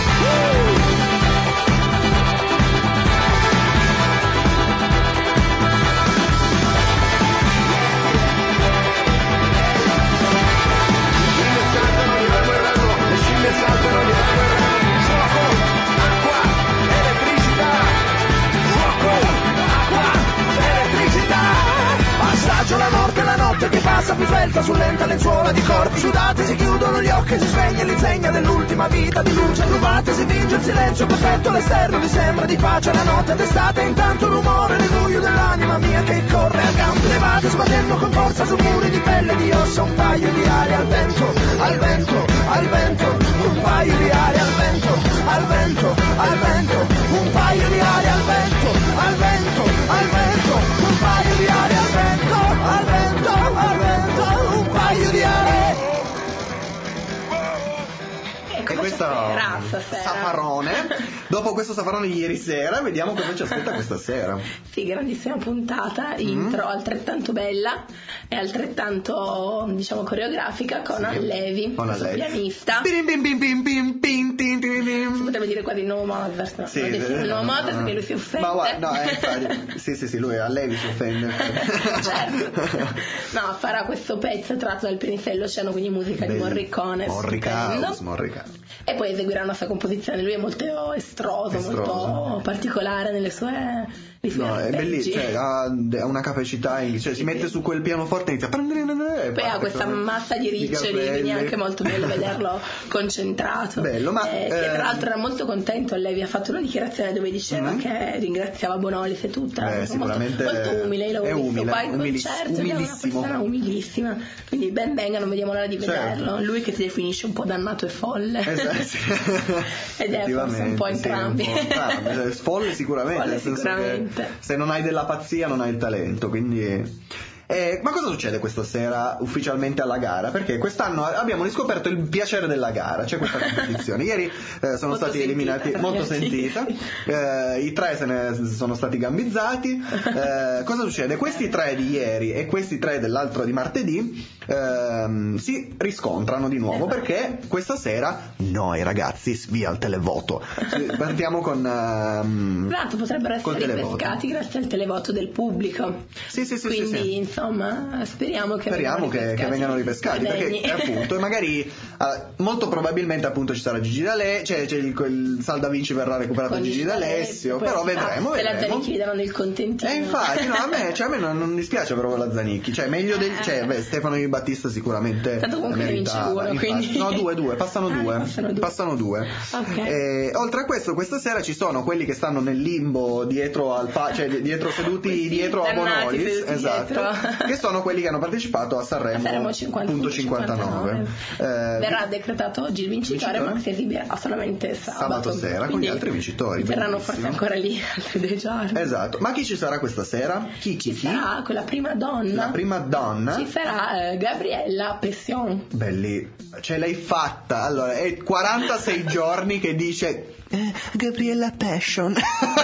Le scimmie saltano di ramo in ramo. Fuoco, acqua, elettricità. Passaggio la notte, la notte che passa più svelta su lenta lenzuola di corpi sudati, si chiudono gli occhi, si spegne l'insegna dell'ultima vita di luce rubate, si vince il silenzio perfetto, l'esterno mi sembra di pace, la notte d'estate, intanto un rumore nel buio dell'anima mia che corre a gambe levate, sbattendo con forza su muri di pelle di ossa, un paio di ali al vento, al vento, al vento, un paio di ali al vento, al vento, al vento, un paio di ali al vento, al vento, al vento, un paio di ali al vento, al vento, al vento, un paio di ali. E questo safarone, dopo questo safarone di ieri sera, vediamo cosa ci aspetta questa sera. Sì, grandissima puntata, intro mm. altrettanto bella e altrettanto, diciamo, coreografica con sì. Allevi, con il pianista. Bim bim bim bim bim bim bim bim bim. Si potrebbe dire quasi il nuovo Mozart, no? Sì, il nuovo no, Mozart perché lui si offende. Ma guarda, no, eh, infatti, sì, sì, sì, lui Allevi si offende. Certo. No, farà questo pezzo tratto dal pianista dell'Oceano, quindi musica Bell. di Morricone. Morricone, Morricone. E poi eseguirà una sua composizione, lui è molto estroso, estroso. molto particolare nelle sue, sue no, è bellissimo, cioè, ha una capacità, cioè, si mette su quel pianoforte e inizia a prendere, poi ha questa massa di riccioli, quindi è anche molto bello vederlo concentrato. Bello, ma eh, che tra l'altro era molto contento, lei ha fatto una dichiarazione dove diceva mm-hmm. che ringraziava Bonolis e tutto, eh, sicuramente molto, molto umile, l'ho è visto umile, qua in umilis- concerto, è una persona umilissima, quindi ben venga, non vediamo l'ora di vederlo, certo. Lui che si definisce un po' dannato e folle. Esatto. Ed è forse un po' entrambi, sì, un po' entrambi. Folle sicuramente, Folle nel senso sicuramente. Che se non hai della pazzia non hai il talento, quindi eh, ma cosa succede questa sera ufficialmente alla gara? Perché quest'anno abbiamo riscoperto il piacere della gara, c'è questa competizione. Ieri eh, sono molto stati sentita, eliminati, molto sentita, eh, i tre se ne sono stati gambizzati. Eh, cosa succede? Questi tre di ieri e questi tre dell'altro di martedì eh, si riscontrano di nuovo, perché questa sera noi ragazzi via il televoto. Partiamo con um, esatto, potrebbero essere ripescati grazie al televoto del pubblico. Sì, sì, sì, quindi sì, sì. insomma speriamo che speriamo vengano che, che vengano ripescati, perché appunto, e magari uh, molto probabilmente appunto ci sarà Gigi D'Alessio, cioè, c'è il, il Salda Vinci verrà recuperato con Gigi D'Alessio, però vedremo, se vedremo. la Zanicchi gli daranno il contentino. E infatti no, a me, cioè, a me non, non dispiace proprio la Zanicchi, cioè meglio del, cioè beh, Stefano Battista sicuramente tanto comunque ne vince meritava. uno, Infatti, quindi... no, due, due, passano ah, due. Passano due. Passano due. Okay. E, oltre a questo, questa sera ci sono quelli che stanno nel limbo dietro al fa- cioè dietro seduti sì, dietro a Bonolis, esatto, dietro. che sono quelli che hanno partecipato a Sanremo, Sanremo cinquanta, cinquantanove. Eh, verrà decretato oggi il vincitore, vincitore? ma si esibirà solamente sabato, sabato sera con gli altri vincitori. Verranno bellissimo. forse ancora lì altri due giorni. Esatto. Ma chi ci sarà questa sera? Chi chi Ci chi? sarà quella prima donna. La prima donna. Ci sarà eh, Gabriella Pession. Belli, ce l'hai fatta. Allora, è quarantasei giorni che dice eh, Gabriella Passion.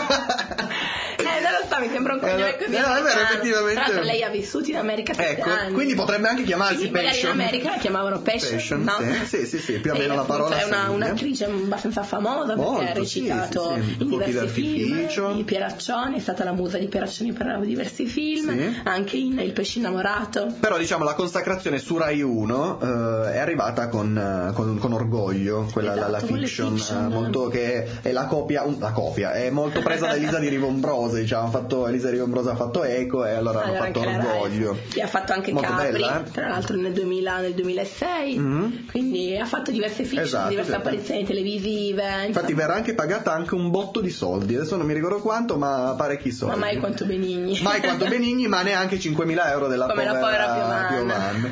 Eh, non lo so, mi sembra un cognome Eh, così. no, è vero, effettivamente. Tra l'altro lei ha vissuto in America sette Ecco, anni. quindi potrebbe anche chiamarsi Quindi magari Passion. in America la chiamavano Passion, Passion, no? sì, sì, sì, sì, più o Lei meno la appunto parola è una, somiglia. un'attrice abbastanza famosa perché Molto, ha recitato sì, sì, sì. in Fuochi diversi d'artificio. film di Pieraccioni, è stata la musa di Pieraccioni per diversi film, Sì. anche in Il pesce innamorato. Però diciamo la consacrazione su Rai uno eh, è arrivata con, eh, con, con orgoglio, quella Esatto, la, la con le fiction, fiction. eh, molto che è la copia, un- la copia, è molto presa da Elisa di Rivombrose, diciamo, ha fatto, Elisa di Rivombrose ha fatto Eco e allora, Allora, hanno fatto anche la Rai. orgoglio. E ha fatto anche Molto Capri, bella, eh? tra l'altro nel duemila, nel duemilasei, Mhm. quindi ha fatto diverse fiction, Esatto, diverse esatto. apparizioni televisive. Infatti verrà anche pagata anche un botto di soldi, adesso non mi ricordo quanto, ma parecchi soldi. Ma mai quanto Benigni. Mai quanto Benigni, ma neanche cinquemila euro della Come la povera povera Piovan.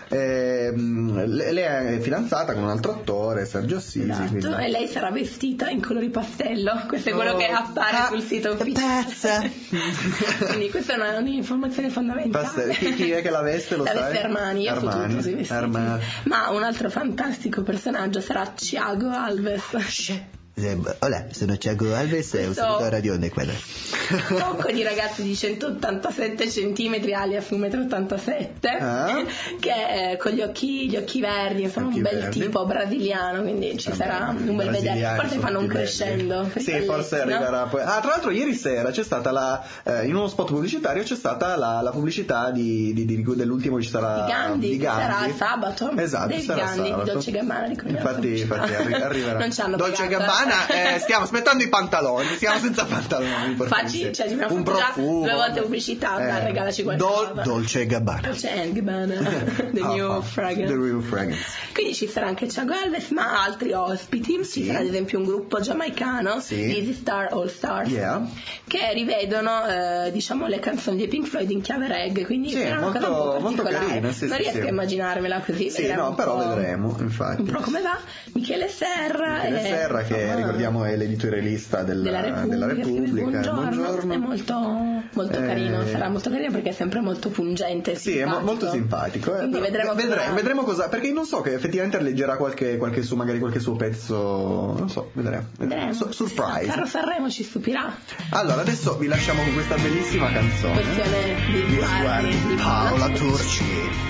Ehm, le- lei è fidanzata con un altro attore, Sergio Assisi. Esatto, quindi- e lei sarà vestita in colori pastello, questo è quello Oh, che appare ah, sul sito che ufficiale. pazza! Quindi questa è una, un'informazione fondamentale. Pastello. Chi, chi è che la veste, lo La sai? veste Armani, io ho Armani. fottuto sui vestiti. Armani. Ma un altro fantastico personaggio sarà Thiago Alves. Eh, Hola, sono Thiago Alves e un Questo- saluto a Radio Onda Equador. Tocco di ragazzo di centottantasette centimetri, alias uno virgola ottantasette metri, Ah. che eh, con gli occhi, gli occhi verdi, insomma Occhi un bel verdi. tipo brasiliano, quindi ci Vabbè, sarà un bel vedere. brasiliani Forse sono fanno un tutti belli. crescendo. per i Sì, balletti, forse no? arriverà poi. Ah, tra l'altro ieri sera c'è stata la eh, in uno spot pubblicitario c'è stata la, la pubblicità di, di- di- dell'ultimo ci sarà Di Gandhi, di che sarà Gandhi. sabato. Esatto, Dave sarà Gandhi, sabato. di Dolce Gabbana, ricordiamo Infatti, la infatti pubblicità. arri- arriverà. Non ci hanno Dolce pagato. Gabbana, eh, stiamo aspettando i pantaloni, siamo senza pantaloni. per Facci, favore. cioè, ci abbiamo un fatto già profumo. due volte pubblicità, dai, regalaci qualcosa. Dol- Dolce Gabbana. Dolce Gabbana, the Ah, new ah, fragrance. The new fragrance. Quindi ci sarà anche Thiago Alves, ma altri ospiti. Sì. Ci sarà ad esempio un gruppo giamaicano, Sì. Easy Star All Stars, Yeah. che rivedono eh, diciamo le canzoni dei Pink Floyd in chiave reggae, quindi Sì, era una molto- cosa un po' molto particolare. carina, sì, non sì, riesco sì. a immaginarmela così. Sì, vedremo no, un però po'- vedremo, infatti. un po' come va. Michele Serra, Michele è, Serra, che insomma, ricordiamo è l'editorialista della, della Repubblica, della scrive Repubblica. Buongiorno, è molto, molto Eh, carino, sarà molto carino perché è sempre molto pungente e Sì, è mo- simpatico. molto simpatico. eh, Quindi però vedremo, vedremo, cosa- vedremo cosa. Perché non so che effettivamente leggerà qualche, qualche su, magari qualche suo pezzo. Non so, vedremo. Vedremo. Su- surprise. Caro Sanremo ci stupirà. Allora, adesso vi lasciamo con questa bellissima canzone. Questione di Di sguardi, sguardi, di Paola Paola Turci.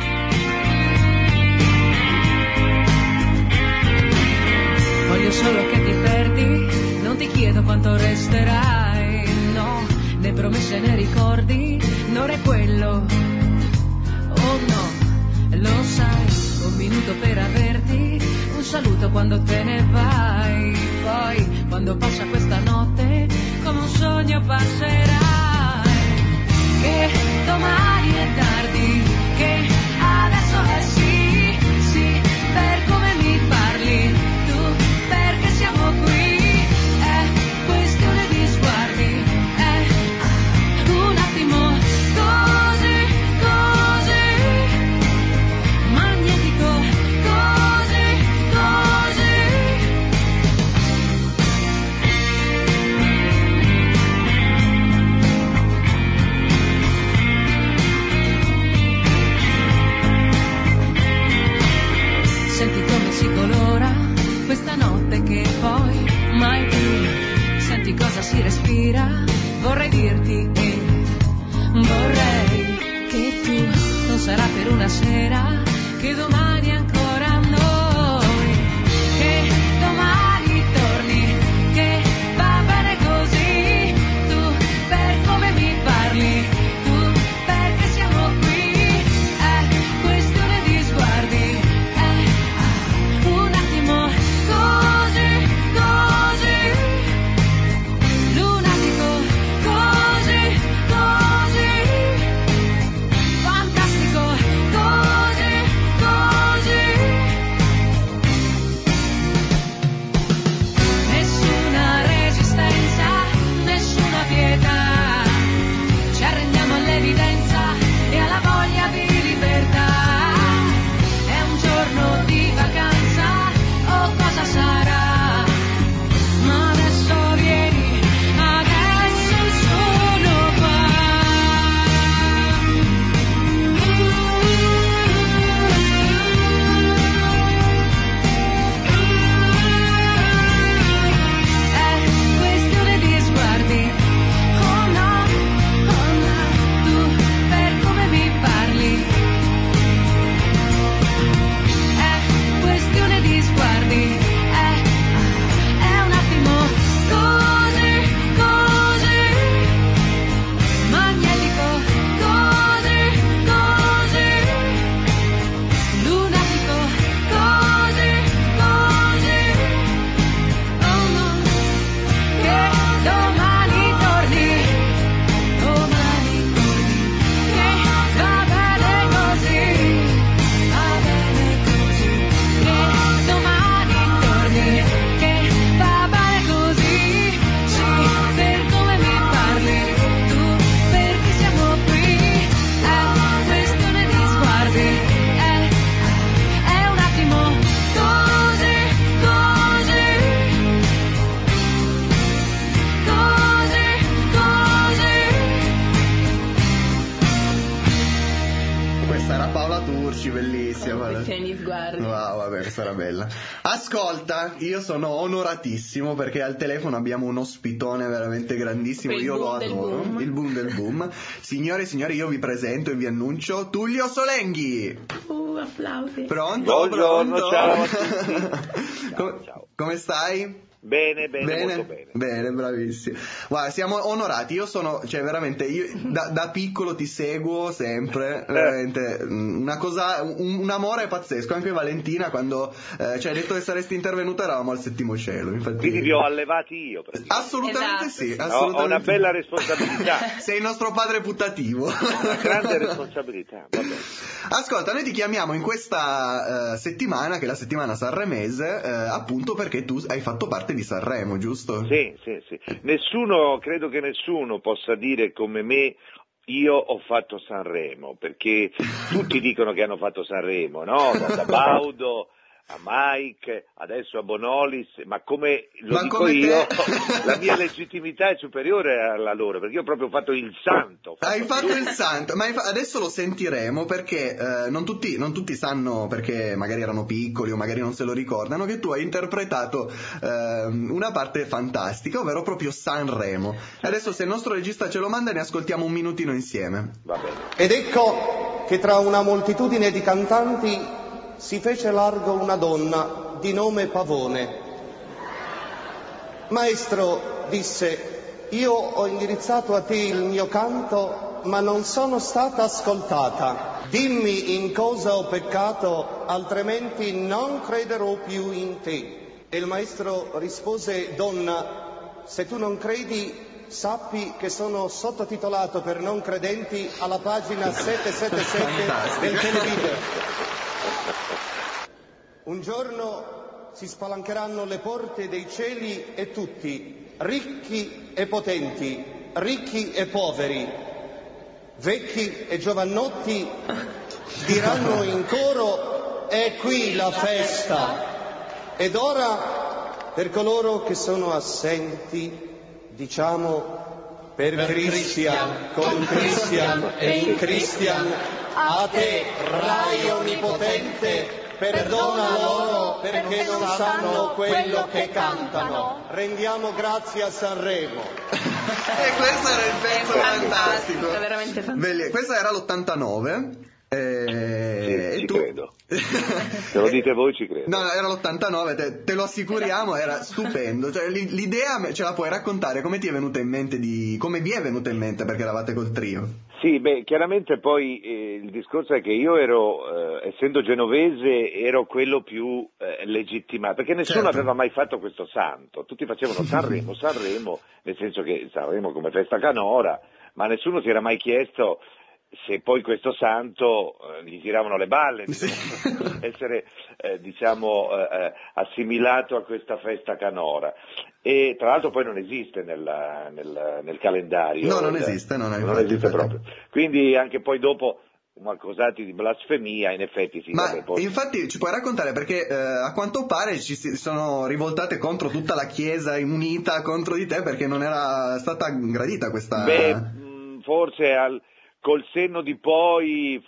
Voglio solo che ti perdi, non ti chiedo quanto resterai, no, né promesse né ricordi, non è quello, oh no, lo sai, un minuto per averti, un saluto quando te ne vai, poi quando passa questa notte, come un sogno passerai, che domani è tardi, che adesso è sì, sì, per come mi parli, tu perché siamo qui, è questione di sguardi, è un attimo così, così, magnetico, così, così. Senti come si colora questa notte che poi mai più. Senti cosa si respira, vorrei dirti che vorrei che tu non sarà per una sera, che domani ancora noi, che domani torni, che va bene così, tu per come mi parli, tu perché siamo qui, è questione di sguardi, è un attimo così, così, lunatico, così, così, fantastico, così. Gucci, bellissima. Questione di sguardi. Wow, vabbè, questa era bella. Ascolta, io sono onoratissimo perché al telefono abbiamo un ospitone veramente grandissimo, Il io lo boom del adoro, boom. il boom del boom. Signore e signori, io vi presento e vi annuncio Tullio Solenghi. Uh, applausi. Pronto? Buongiorno, Pronto? ciao a tutti. Com- ciao. Come stai? Bene, bene, molto bene. Bene, bravissimo. Guarda, siamo onorati. Io sono, cioè, veramente, io da, da piccolo ti seguo sempre. Veramente, una cosa, un, un amore pazzesco. Anche Valentina, quando eh, ci hai detto che saresti intervenuta, eravamo al settimo cielo. Infatti, Quindi vi ho allevati io. Assolutamente Esatto. sì. Ho, Assolutamente ho una bella responsabilità. Sei il nostro padre puttativo. Una grande responsabilità. Va bene. Ascolta, noi ti chiamiamo in questa uh, settimana, che è la settimana sanremese, uh, appunto perché tu hai fatto parte di Sanremo, giusto? Sì, sì, sì. Nessuno, credo che nessuno possa dire come me io ho fatto Sanremo, perché tutti dicono che hanno fatto Sanremo, no? Da, da Baudo a Mike, adesso a Bonolis, ma come lo ma dico come io, te... la mia legittimità è superiore alla loro, perché io ho proprio fatto il santo. Fatto Hai fatto il santo, ma infa- adesso lo sentiremo perché eh, non, tutti, non tutti sanno, perché magari erano piccoli o magari non se lo ricordano, che tu hai interpretato eh, una parte fantastica, ovvero proprio Sanremo. Adesso se il nostro regista ce lo manda ne ascoltiamo un minutino insieme. Va bene. Ed ecco che tra una moltitudine di cantanti si fece largo una donna di nome Pavone. Maestro, disse, io ho indirizzato a te il mio canto, ma non sono stata ascoltata. Dimmi in cosa ho peccato, altrimenti non crederò più in te. E il maestro rispose, donna, se tu non credi, sappi che sono sottotitolato per non credenti alla pagina settecentosettantasette del televideo. Un giorno si spalancheranno le porte dei cieli e tutti, ricchi e potenti, ricchi e poveri, vecchi e giovannotti, diranno in coro, è qui la festa. Ed ora, per coloro che sono assenti, diciamo, per, per Christian, con Christian e in Christian, a te, Rai Onnipotente, perdona loro perché non sanno quello che cantano. Rendiamo grazie a Sanremo. E questo era il pezzo fantastico. È veramente fantastico. Belli- Questa era l'ottantanove. Eh, Sì, ci tu... credo. Se lo dite voi ci credo. No, era l'ottantanove, te, te lo assicuriamo, era stupendo. Cioè, l'idea ce la puoi raccontare, come ti è venuta in mente di... come vi è venuta in mente perché eravate col trio? Sì, beh, chiaramente poi eh, il discorso è che io ero, eh, essendo genovese, ero quello più eh, legittimato, perché nessuno certo. aveva mai fatto questo santo, tutti facevano Sanremo, Sanremo, nel senso che Sanremo come festa canora, ma nessuno si era mai chiesto se poi questo santo eh, gli tiravano le balle, di essere eh, diciamo eh, assimilato a questa festa canora. E tra l'altro poi non esiste nel, nel, nel calendario. No, non esiste, non, è non infatti, esiste infatti. proprio. Quindi anche poi dopo accusati di blasfemia, in effetti sì. Ma vabbè, poi... infatti ci puoi raccontare perché eh, a quanto pare ci si sono rivoltate contro tutta la Chiesa unita contro di te perché non era stata gradita questa... Beh, mh, forse al... col senno di poi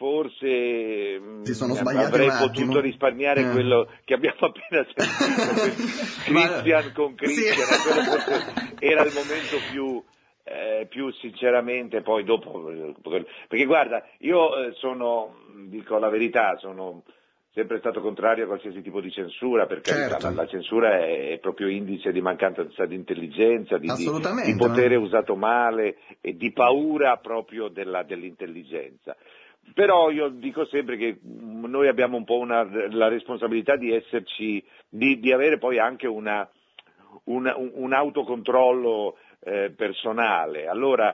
forse si sono avrei potuto risparmiare eh. quello che abbiamo appena sentito, Christian con Christian, sì. Quello forse era il momento più, eh, più sinceramente poi dopo, perché guarda, io eh, sono, dico la verità, sono sempre stato contrario a qualsiasi tipo di censura, perché certo. la, la censura è, è proprio indice di mancanza di intelligenza, di, di, di potere no? usato male e di paura proprio della, dell'intelligenza. Però io dico sempre che noi abbiamo un po' una, la responsabilità di esserci, di, di avere poi anche una, una, un, un autocontrollo eh, personale. Allora,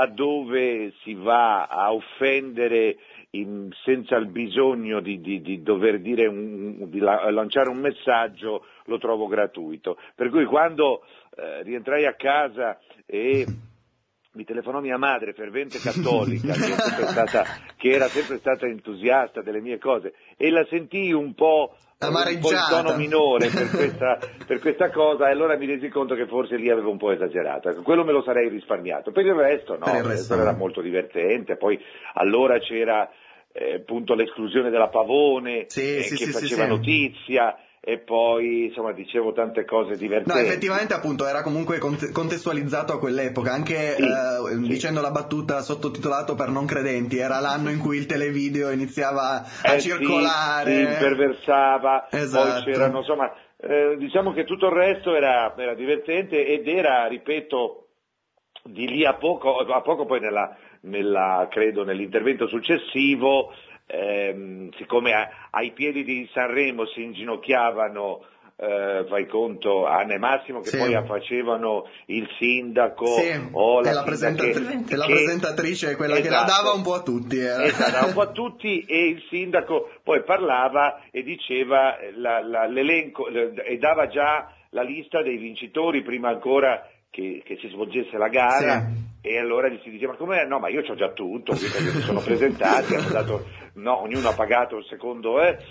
laddove si va a offendere In, senza il bisogno di, di, di dover dire un, di la, lanciare un messaggio, lo trovo gratuito. Per cui quando eh, rientrai a casa e mi telefonò mia madre, fervente cattolica, che, è stata, che era sempre stata entusiasta delle mie cose, e la sentii un po', un po' in tono minore per questa, per questa cosa, e allora mi resi conto che forse lì avevo un po' esagerato. Quello me lo sarei risparmiato. Per il resto no, per il resto era molto divertente. Poi allora c'era eh, appunto l'esclusione della Pavone, sì, eh, sì, che sì, faceva sì, notizia. E poi insomma dicevo tante cose divertenti. No, effettivamente appunto era comunque cont- contestualizzato a quell'epoca, anche sì, eh, sì. dicendo la battuta sottotitolato per non credenti, era l'anno in cui il televideo iniziava a eh, circolare, sì, si imperversava, esatto. Poi c'erano insomma eh, diciamo che tutto il resto era, era divertente ed era, ripeto, di lì a poco, a poco poi nella, nella credo nell'intervento successivo. Ehm, siccome a, ai piedi di Sanremo si inginocchiavano, eh, fai conto, Anna e Massimo, che sì. poi facevano il sindaco, sì. o la, e la, presentatrice, che, e la che, presentatrice quella esatto, che la dava un po' a tutti. Era. Esatto, dava un po' a tutti, e il sindaco poi parlava e diceva la, la, l'elenco e dava già la lista dei vincitori prima ancora che, che si svolgesse la gara. Sì. E allora gli si diceva: ma com'è? No, ma io c'ho già tutto, perché si sono presentati, hanno dato, no, ognuno ha pagato il secondo, eh,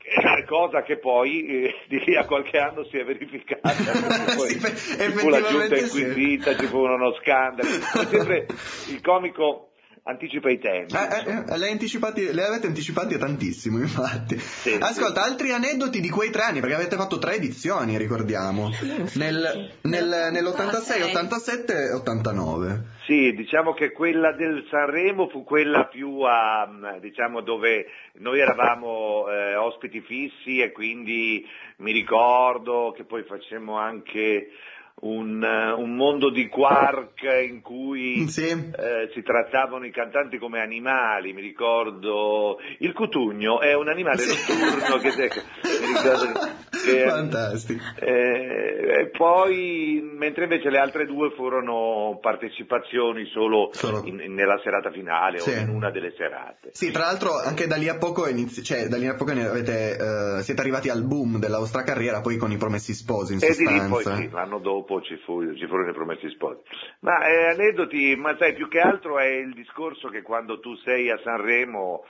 cosa che poi eh, di lì a qualche anno si è verificata. Poi sì, ci fu la giunta inquisita, sì. Ci furono uno scandalo. Come sempre il comico anticipa i tempi. Eh, eh, le, anticipati, le avete anticipati tantissimo, infatti. Sì, Ascolta, sì. altri aneddoti di quei tre anni, perché avete fatto tre edizioni, ricordiamo, nel, nel, nell'ottantasei, ottantasette e ottantanove. Sì, diciamo che quella del Sanremo fu quella più a, diciamo, dove noi eravamo eh, ospiti fissi, e quindi mi ricordo che poi facemmo anche Un, un mondo di quark in cui sì. eh, si trattavano i cantanti come animali. Mi ricordo il cutugno è un animale sì. notturno che, mi ricordo che, fantastico. Eh, e poi mentre invece le altre due furono partecipazioni solo, solo. In, in, nella serata finale sì. o in una delle serate. Sì, tra l'altro anche da lì a poco inizi- cioè da lì a poco avete, eh, siete arrivati al boom della vostra carriera, poi con i Promessi Sposi in e sostanza. E di lì poi sì, l'anno dopo Ci, fu, ci furono i Promessi Sposi. Ma eh, aneddoti, ma sai, più che altro è il discorso che quando tu sei a Sanremo,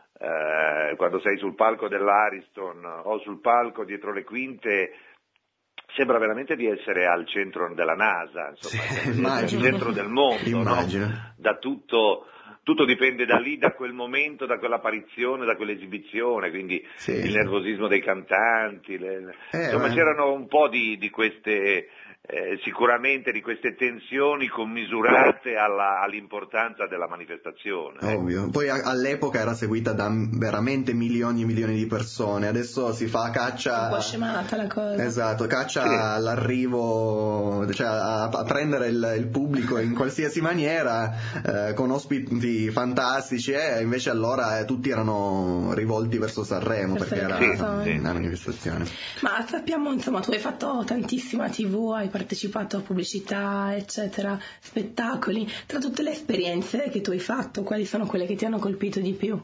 eh, quando sei sul palco dell'Ariston o sul palco dietro le quinte, sembra veramente di essere al centro della NASA, insomma, sì, al centro del mondo, no? Da tutto, tutto dipende da lì, da quel momento, da quell'apparizione, da quell'esibizione, quindi sì. il nervosismo dei cantanti, le, eh, insomma, eh. c'erano un po' di, di queste Eh, sicuramente di queste tensioni commisurate alla, all'importanza della manifestazione. Ovvio. Poi a, all'epoca era seguita da veramente milioni e milioni di persone, adesso si fa caccia. Un po' scemata la cosa. Esatto, caccia sì. all'arrivo, cioè a, a prendere il, il pubblico in qualsiasi maniera, eh, con ospiti fantastici, e eh, invece allora eh, tutti erano rivolti verso Sanremo per perché era sì, una sì. manifestazione. Ma sappiamo, insomma, tu hai fatto tantissima tivù, hai partecipato a pubblicità, eccetera, spettacoli. Tra tutte le esperienze che tu hai fatto, quali sono quelle che ti hanno colpito di più?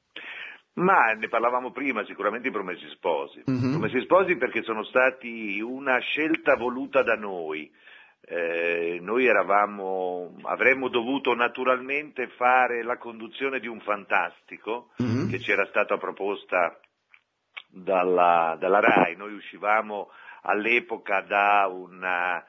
Ma ne parlavamo prima, sicuramente i Promessi Sposi. Mm-hmm. Promessi Sposi perché sono stati una scelta voluta da noi. Eh, noi eravamo, avremmo dovuto naturalmente fare la conduzione di un Fantastico mm-hmm. che ci era stata proposta dalla, dalla Rai. Noi uscivamo all'epoca da una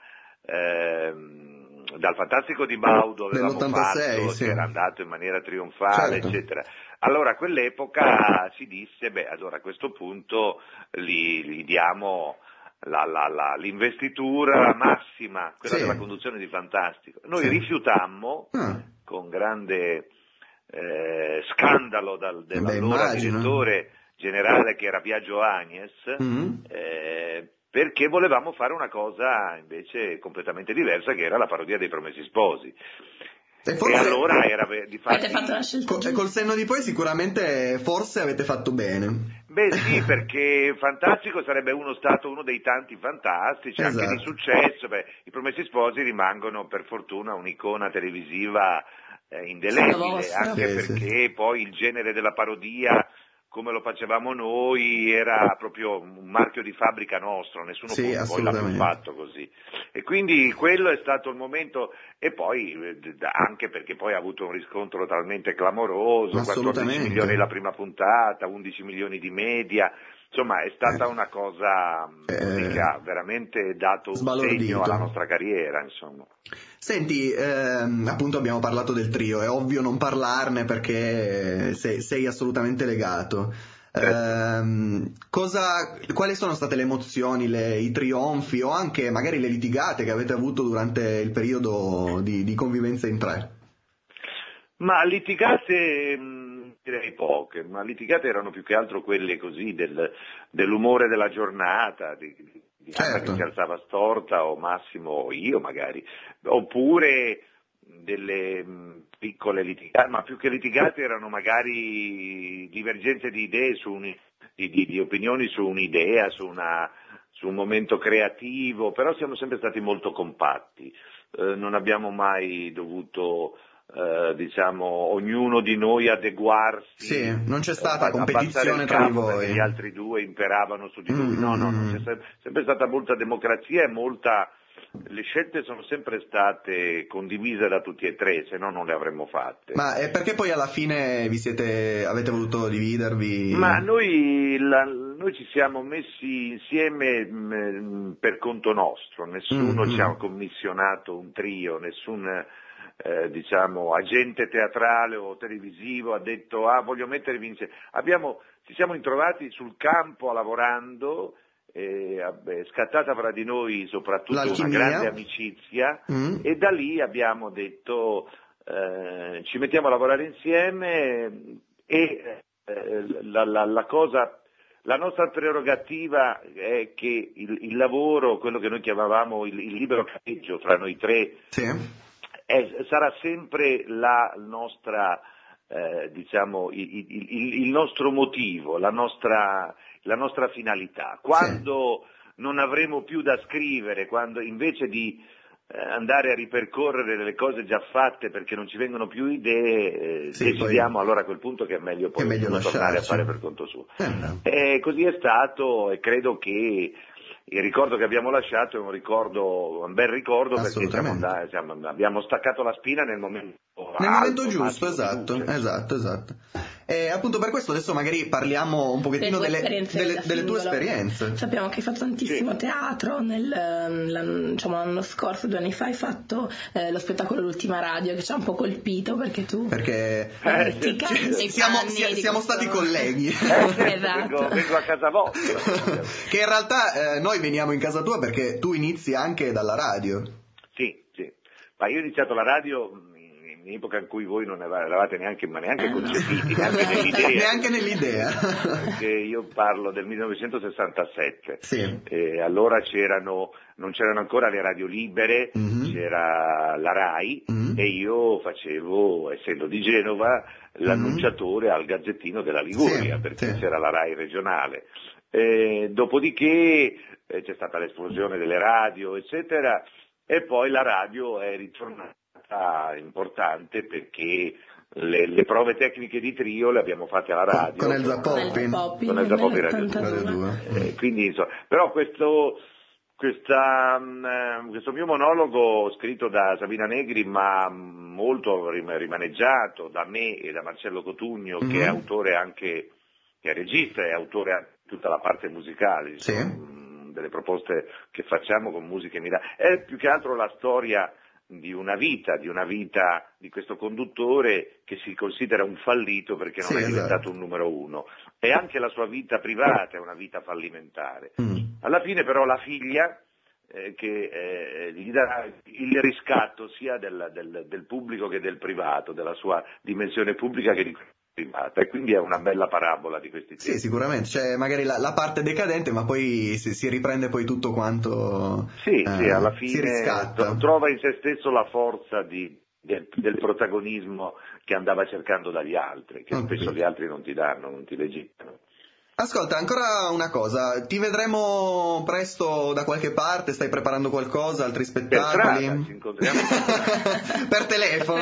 ehm, dal Fantastico di Baudo, avevamo fatto, sì. che era andato in maniera trionfale, certo. eccetera. Allora a quell'epoca si disse, beh, allora a questo punto gli, gli diamo la, la, la, l'investitura massima, quella sì. della conduzione di Fantastico. Noi sì. rifiutammo ah. con grande eh, scandalo dal, dell'allora Beh, direttore generale, che era Biagio Agnes, mm-hmm. eh, perché volevamo fare una cosa invece completamente diversa, che era la parodia dei Promessi Sposi. E, forse, e allora era di fatti, avete fatto una scelta col, col senno di poi sicuramente forse avete fatto bene. Beh sì, perché Fantastico sarebbe uno stato uno dei tanti fantastici, esatto. anche di successo. Beh, i Promessi Sposi rimangono per fortuna un'icona televisiva eh, indelebile, anche sì, perché sì. poi il genere della parodia, come lo facevamo noi, era proprio un marchio di fabbrica nostro, nessuno sì, poi l'ha più fatto così. E quindi quello è stato il momento, e poi anche perché poi ha avuto un riscontro talmente clamoroso, quattordici milioni la prima puntata, undici milioni di media, insomma è stata una cosa eh, che ha veramente dato un segno alla nostra carriera, insomma. Senti, ehm, appunto abbiamo parlato del trio, è ovvio non parlarne perché sei, sei assolutamente legato. Ehm, cosa, quali sono state le emozioni, le, i trionfi o anche magari le litigate che avete avuto durante il periodo di, di convivenza in tre? Ma litigate mh, direi poche, ma litigate erano più che altro quelle così del, dell'umore della giornata, di, di certo. Che si alzava storta o Massimo o io magari, oppure delle mh, piccole litigate, ma più che litigate erano magari divergenze di idee, su un, di, di, di opinioni su un'idea, su, una, su un momento creativo, però siamo sempre stati molto compatti, eh, non abbiamo mai dovuto... Uh, diciamo ognuno di noi adeguarsi, sì, non c'è stata a, competizione a tra voi, gli altri due imperavano su di noi, mm-hmm. no no no c'è sempre, sempre stata molta democrazia e molta, le scelte sono sempre state condivise da tutti e tre, se no non le avremmo fatte. Ma è perché poi alla fine vi siete avete voluto dividervi? Ma noi, la, noi ci siamo messi insieme mh, per conto nostro, nessuno mm-hmm. ci ha commissionato un trio, nessun Eh, diciamo agente teatrale o televisivo ha detto ah voglio mettervi insieme. Abbiamo, ci siamo ritrovati sul campo lavorando, eh, è scattata fra di noi soprattutto L'alchimia. Una grande amicizia mm. e da lì abbiamo detto eh, ci mettiamo a lavorare insieme e eh, la, la, la cosa la nostra prerogativa è che il, il lavoro, quello che noi chiamavamo il, il libero capeggio tra noi tre, sì. È, sarà sempre la nostra, eh, diciamo, il, il, il nostro motivo, la nostra, la nostra finalità. Quando sì. non avremo più da scrivere, quando invece di eh, andare a ripercorrere le cose già fatte perché non ci vengono più idee, eh, sì, decidiamo poi, allora a quel punto che è meglio poi è meglio tornare a fare per conto suo. Eh, no. E così è stato e credo che il ricordo che abbiamo lasciato è un ricordo, un bel ricordo perché siamo, siamo, abbiamo staccato la spina nel momento nel alto, momento giusto, esatto, esatto, esatto. E appunto per questo adesso magari parliamo un pochettino delle, delle, delle tue esperienze. Sappiamo che hai fatto tantissimo sì. teatro, nel, l'anno, diciamo, l'anno scorso, due anni fa hai fatto eh, lo spettacolo L'Ultima Radio che ci ha un po' colpito perché tu perché eh, ti canti, siamo, siamo, siamo stati colleghi eh, esatto. vengo, vengo a casa vostra che in realtà eh, noi veniamo in casa tua perché tu inizi anche dalla radio. Sì, sì, ma io ho iniziato la radio in epoca in cui voi non eravate neanche, ma neanche concepiti, neanche nell'idea. neanche nell'idea. Perché io parlo del millenovecentosessantasette. Sì. E allora c'erano, non c'erano ancora le radio libere, mm-hmm. c'era la Rai mm-hmm. e io facevo, essendo di Genova, l'annunciatore mm-hmm. al Gazzettino della Liguria, sì, perché sì. c'era la Rai regionale. Eh, dopodiché eh, c'è stata l'esplosione delle radio, eccetera, e poi la radio è ritornata importante perché le, le prove tecniche di trio le abbiamo fatte alla radio con Elsa Poppin con Elsa Poppin Radio due eh, quindi insomma, però questo questa, um, questo mio monologo scritto da Sabina Negri ma molto rimaneggiato da me e da Marcello Cotugno mm-hmm. che è autore anche che è regista e autore di tutta la parte musicale sì. insomma, delle proposte che facciamo con musiche mirate è più che altro la storia di una vita, di una vita di questo conduttore che si considera un fallito perché non sì, è diventato esatto. un numero uno e anche la sua vita privata è una vita fallimentare. Mm. Alla fine però la figlia eh, che eh, gli dà il riscatto sia del, del, del pubblico che del privato, della sua dimensione pubblica che di privata e quindi è una bella parabola di questi tempi. Sì, sicuramente, c'è magari la, la parte decadente ma poi si, si riprende poi tutto quanto sì, eh, sì, alla fine si riscatta. Trova in se stesso la forza di, del, del protagonismo che andava cercando dagli altri, che okay. spesso gli altri non ti danno, non ti legittano. Ascolta, ancora una cosa, ti vedremo presto da qualche parte, stai preparando qualcosa, altri spettacoli? Per strada, ci incontriamo per telefono.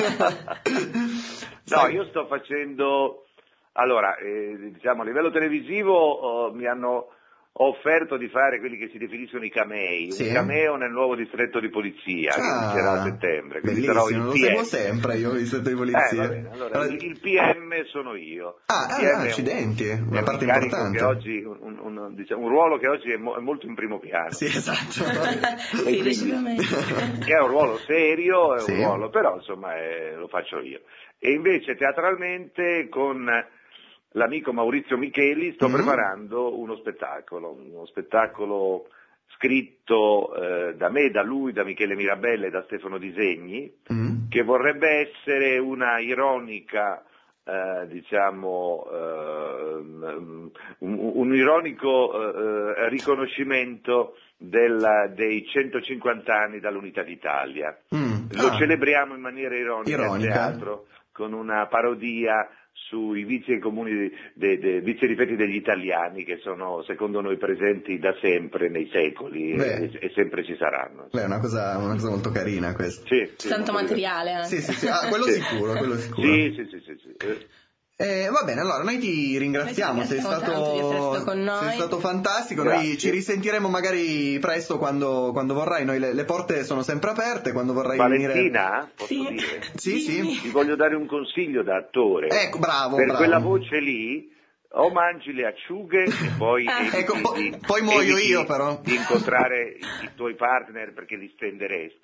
No, io sto facendo, allora, eh, diciamo a livello televisivo oh, mi hanno ho offerto di fare quelli che si definiscono i camei, sì. un cameo nel nuovo distretto di polizia ah, che inizierà a settembre. Quindi sarò il lo P M. seguo sempre io il distretto di polizia. Eh, allora, allora, il, il P M sono io. Ah, il P M ah accidenti, è un, una è parte un importante. Che oggi, un, un, diciamo, un ruolo che oggi è, mo, è molto in primo piano. Sì, esatto. Sì, decisamente. Che è un ruolo serio, è sì. un ruolo, però insomma è, lo faccio io. E invece teatralmente con l'amico Maurizio Micheli sto mm. preparando uno spettacolo, uno spettacolo scritto eh, da me, da lui, da Michele Mirabella e da Stefano Disegni, mm. che vorrebbe essere una ironica, eh, diciamo, eh, un, un ironico eh, riconoscimento della, dei centocinquanta anni dall'Unità d'Italia. Mm. Lo ah. celebriamo in maniera ironica, ironica. al teatro, con una parodia sui vizi e comuni, de, de, vizi e difetti degli italiani che sono secondo noi presenti da sempre nei secoli e, e sempre ci saranno. Beh, è una cosa, una cosa molto carina questa. Sì, sì, tanto materiale anche. Sì, sì, sì, ah, quello sicuro, quello sicuro. Sì, sì, sì, sì, sì. Eh, va bene, allora noi ti ringraziamo, noi ti sei, stato, con noi. sei stato fantastico. Grazie. Noi ci risentiremo magari presto quando, quando vorrai, noi le, le porte sono sempre aperte, quando vorrai Valentina, venire. posso sì. dire? Sì, sì. Ti voglio dare un consiglio da attore. Ecco, bravo, per bravo. quella voce lì o mangi le acciughe e poi eviti, ecco, po- di, poi muoio eviti io però di incontrare i, i tuoi partner perché li spenderesti.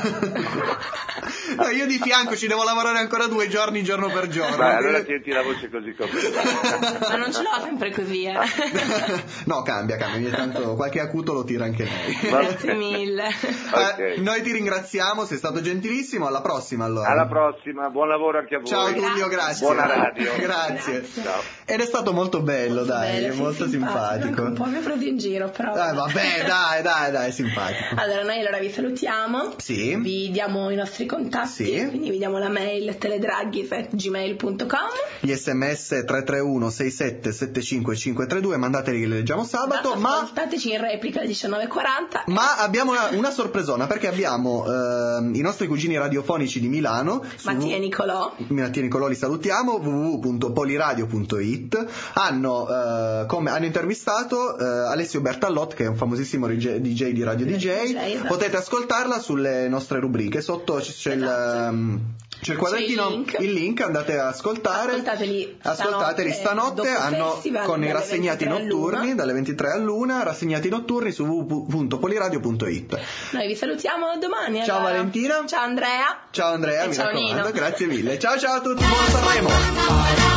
No, io di fianco ci devo lavorare ancora due giorni giorno per giorno. Beh, allora senti la voce così come ma non ce l'ho sempre così eh. No, cambia, cambia, ogni tanto qualche acuto lo tira anche lei. Grazie mille. Okay. Eh, noi ti ringraziamo, sei stato gentilissimo, alla prossima allora. Alla prossima, buon lavoro anche a voi. Ciao Tullio, grazie. Buona radio. Grazie. Ciao. Ed è stato molto bello, molto dai, bello, molto sì, simpatico. simpatico. Un po' mi ho preso in giro, però. Eh, vabbè, dai, dai, dai, simpatico. Allora, noi allora vi salutiamo. Sì. Vi diamo i nostri contatti. Sì. Quindi vi diamo la mail teledraghi at gmail punto com. Gli sms tre tre uno sei sette sette cinque cinque tre due, mandateli che li leggiamo sabato. Esatto, ma ascoltateci in replica alle diciannove e quaranta. Ma abbiamo una, una sorpresona, perché abbiamo eh, i nostri cugini radiofonici di Milano, Mattia e Nicolò. Mattia e Nicolò li salutiamo, w w w punto poliradio punto it. Hanno, eh, come, hanno intervistato eh, Alessio Bertallot, che è un famosissimo D J di Radio D J. D J, esatto. Potete ascoltarla sulle nostre rubriche, sotto c'è esatto. il um, c'è il quadrettino, c'è il, link. il link, andate ad ascoltare. Ascoltateli stanotte, ascoltateli stanotte hanno festival, con i rassegnati notturni dalle ventitré all'una, rassegnati notturni su w w w punto poliradio punto it. Noi vi salutiamo domani. Ciao allora. Valentina. Ciao Andrea. Ciao Andrea, e mi ciao raccomando, Nino. grazie mille. Ciao ciao a tutti, buon Sanremo.